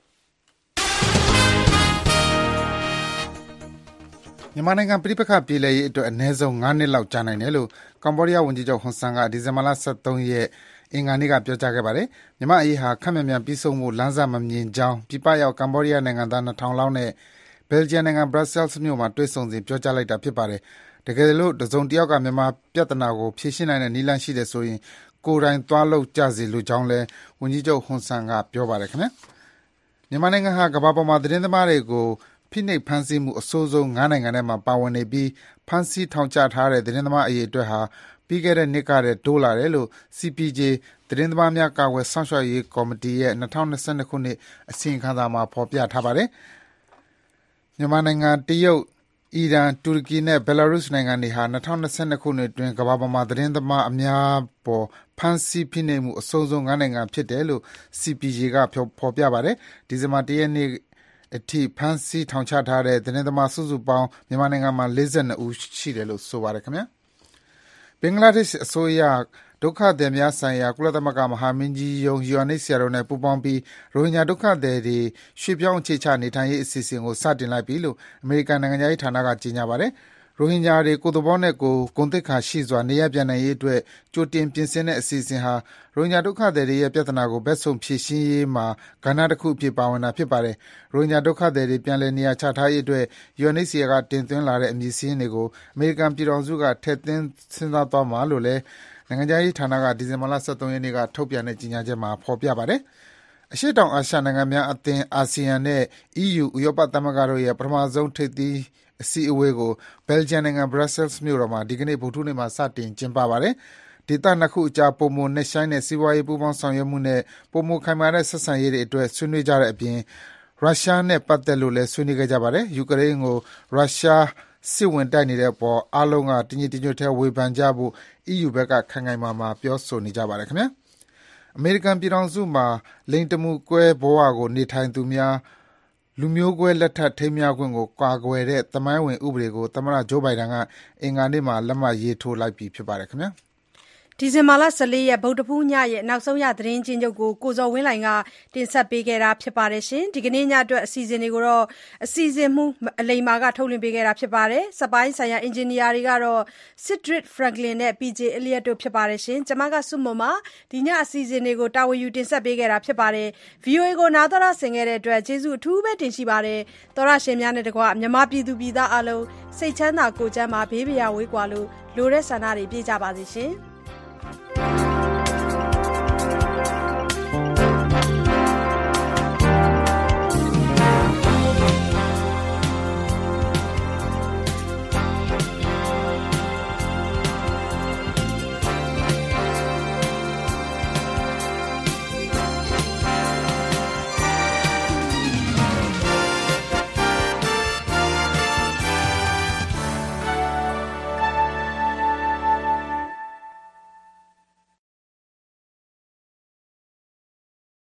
မြန်မာနိုင်ငံပြည်ပခါပြည်လဲရေးအတွက်အနည်းဆုံး၅နှစ်လောက်ကြာနိုင်တယ်လို့ကမ္ဘောဒီးယားဝန်ကြီးချုပ်ဟွန်ဆန်ကဒီဇင်ဘာလ၁၃ရက်အင်္ဂါနေ့ကပြောကြားခဲ့ပါတယ်။မြန်မာအရေးဟာခက်မြန်မြန်ပြီးဆုံးမှုလမ်းစာမမြင်ကြောင်းပြည်ပရောက်ကမ္ဘောဒီးယားနိုင်ငံသား၂ထောင်လောက်နဲ့ဘယ်လ်ဂျီယံနိုင်ငံဘရပ်ဆဲလ်စ်မြို့မှာတွေ့ဆုံစဉ်ပြောကြားလိုက်တာဖြစ်ပါတယ်။တကယ်လို့တစုံတစ်ယောက်ကမြန်မာပြဿနာကိုဖြေရှင်းနိုင်တဲ့နည်းလမ်းရှိတယ်ဆိုရင်ကိုယ်တိုင်သွားလုပ်ကြစီလိုကြောင်းလဲဝန်ကြီးချုပ်ဟွန်ဆန်ကပြောပါတယ်ခင်ဗျာ။မြန်မာနိုင်ငံဟာကမ္ဘာပေါ်မှာသတင်းသမားတွေကိုဖိနှိပ်ဖမ်းဆီးမှုအဆိုးဆုံး၅နိုင်ငံထဲမှာပါဝင်နေပြီးဖမ်းဆီးထောင်ချထားတဲ့သတင်းသမားအရေအတွက်ဟာပြီးခဲ့တဲ့နှစ်ကတည်းကတိုးလာတယ်လို့ စီ ပီ ဂျေ သတင်းသမားများကာကွယ်စောင့်ရှောက်ရေးကော်မတီရဲ့၂၀၂၂ခုနှစ်အစီရင်ခံစာမှာဖော်ပြထားပါတယ်။မြန်မာနိုင်ငံတရုတ်အီရန်တူရကီနဲ့ဘယ်လာရုစ်နိုင်ငံတွေဟာ၂၀၂၂ခုနှစ်အတွင်းကမ္ဘာပေါ်မှာသတင်းသမားအများပေါ်ဖမ်းဆီးဖိနှိပ်မှုအဆိုးဆုံး၅နိုင်ငံဖြစ်တယ်လို့ စီ ပီ ဂျေ ကဖော်ပြပါတယ်။ဒီဇင်ဘာ၁ရက်နေ့အထိဖမ်းဆီးထောင်ချထားတဲ့သတင်းသမားစုစုပေါင်းမြန်မာနိုင်ငံမှာ၄၂ဦးရှိတယ်လို့ဆိုပါတယ်ခင်ဗျာဘင်္ဂလားဒေ့ရှ်အစိုးရဒုက္ခသည်များဆိုင်ရာကုလသမဂ္ဂမဟာမင်းကြီးရုံး ယူအန် အိတ် စီ အာ တို့နဲ့ပူးပေါင်းပြီးရိုဟင်ဂျာဒုက္ခသည်တွေရွှေ့ပြောင်းအခြေချနေထိုင်ရေးအစီအစဉ်ကိုစတင်လိုက်ပြီလို့အမေရိကန်နိုင်ငံသားရေးဌာနကကြေညာပါတယ်ရိုဟင်ဂျာတွေကိုယ်သဘောနဲ့ကိုယ်ဂုဏ်သိက္ခာရှိစွာနေရပ်ပြန်နိုင်ရေးအတွက်ကြိုတင်ပြင်ဆင်တဲ့အစီအစဉ်ဟာရိုဟင်ဂျာဒုက္ခသည်တွေရဲ့ပြဿနာကိုဘက်စုံဖြေရှင်းရေးမှာကဏ္ဍတစ်ခုအဖြစ်ပါဝင်တာဖြစ်ပါတယ်။ရိုဟင်ဂျာဒုက္ခသည်တွေပြန်လည်နေရာချထားရေးအတွက် ယူအန် အိတ် စီ အာ ကတင်သွင်းလာတဲ့အမည်စာရင်းတွေကိုအမေရိကန်ပြည်ထောင်စုကထည့်သွင်းစဉ်းစားသွားမှာလို့လည်းနိုင်ငံခြားရေးဌာနကဒီဇင်ဘာလ၁၃ရက်နေ့ကထုတ်ပြန်တဲ့ကြေညာချက်မှာဖော်ပြပါတယ်။အရှေ့တောင်အာရှနိုင်ငံများအသင်း အာဆီယံနဲ့ အီးယူ ဥရောပသမဂ္ဂတို့ရဲ့ပထမဆုံးထိပ်သီးအစည်းအဝေးကိုဘယ်လ်ဂျီယံနိုင်ငံဘရပ်ဆဲလ်စ်မြို့တော်မှာဒီကနေ့ဗုဒ္ဓဟူးနေ့မှာစတင်ကျင်းပပါတယ်။ဒေသနှစ်ခုအကြားပိုမိုနက်ရှိုင်းတဲ့စီးပွားရေးပူးပေါင်းဆောင်ရွက်မှုနဲ့ပိုမိုခိုင်မာတဲ့ဆက်ဆံရေးတွေအတွက်ဆွေးနွေးကြတဲ့အပြင်ရုရှားနဲ့ပတ်သက်လို့လည်းဆွေးနွေးခဲ့ကြပါတယ်။ယူကရိန်းကိုရုရှားစစ်ဝင်တိုက်နေတဲ့အပေါ်အားလုံးကတညီတညွတ်တည်းဝေဖန်ကြဖို့ အီးယူဘက်ကခိုင်ခိုင်မာမာပြောဆိုနေကြပါတယ်ခင်ဗျာ။အမေရိကန်ပြည်ထောင်စုမှာလိင်တမှုကွဲဘဝကိုနေထိုင်သူများလူမျိုးကွဲလက်ထပ်ထိမ်းမြားခွင့်ကိုကာကွယ်တဲ့သမိုင်းဝင်ဥပဒေကိုသမ္မတဂျိုးဘိုင်ဒန်ကအင်္ဂါနေ့မှာလက်မှတ်ရေးထိုးလိုက်ပြီဖြစ်ပါတယ်ခင်ဗျာဒီဇင်ဘာလဆယ်လေးရက်ဗုဒ္ဓဖူးညရဲ့နောက်ဆုံးရသတင်းချင်းချုပ်ကိုကိုဇော်ဝင်းလှိုင်ကတင်ဆက်ပေးခဲ့တာဖြစ်ပါတယ်ရှင်ဒီကနေ့ညအတွက်အစီအစဉ်တွေကိုတော့အစီအစဉ်မှုအလိမ္မာကထုတ်လွှင့်ပေးခဲ့တာဖြစ်ပါတယ်စပိုင်းဆိုင်ရာအင်ဂျင်နီယာတွေကတော့ Cedric Franklin နဲ့ ပီ ဂျေ Elliott တို့ဖြစ်ပါတယ်ရှင်ကျွန်မကစုမုံမှာဒီညအစီအစဉ်တွေကိုတာဝန်ယူတင်ဆက်ပေးခဲ့တာဖြစ်ပါတယ် ဗီအိုအေ ကိုနားတော်ဆင်ခဲ့တဲ့အတွက်ကျေးဇူးအထူးပဲတင်ရှိပါတယ်သောရရှင်များနဲ့တကွမြန်မာပြည်သူပြည်သားအလုံးစိတ်ချမ်းသာကိုယ်ကျန်းမာဘေးပရာဝေးကွာလို့လိုတဲ့ဆန္ဒတွေပြည့်ကြပါစေရှင်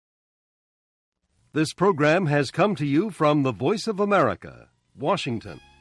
This program has come to you from the Voice of America, Washington.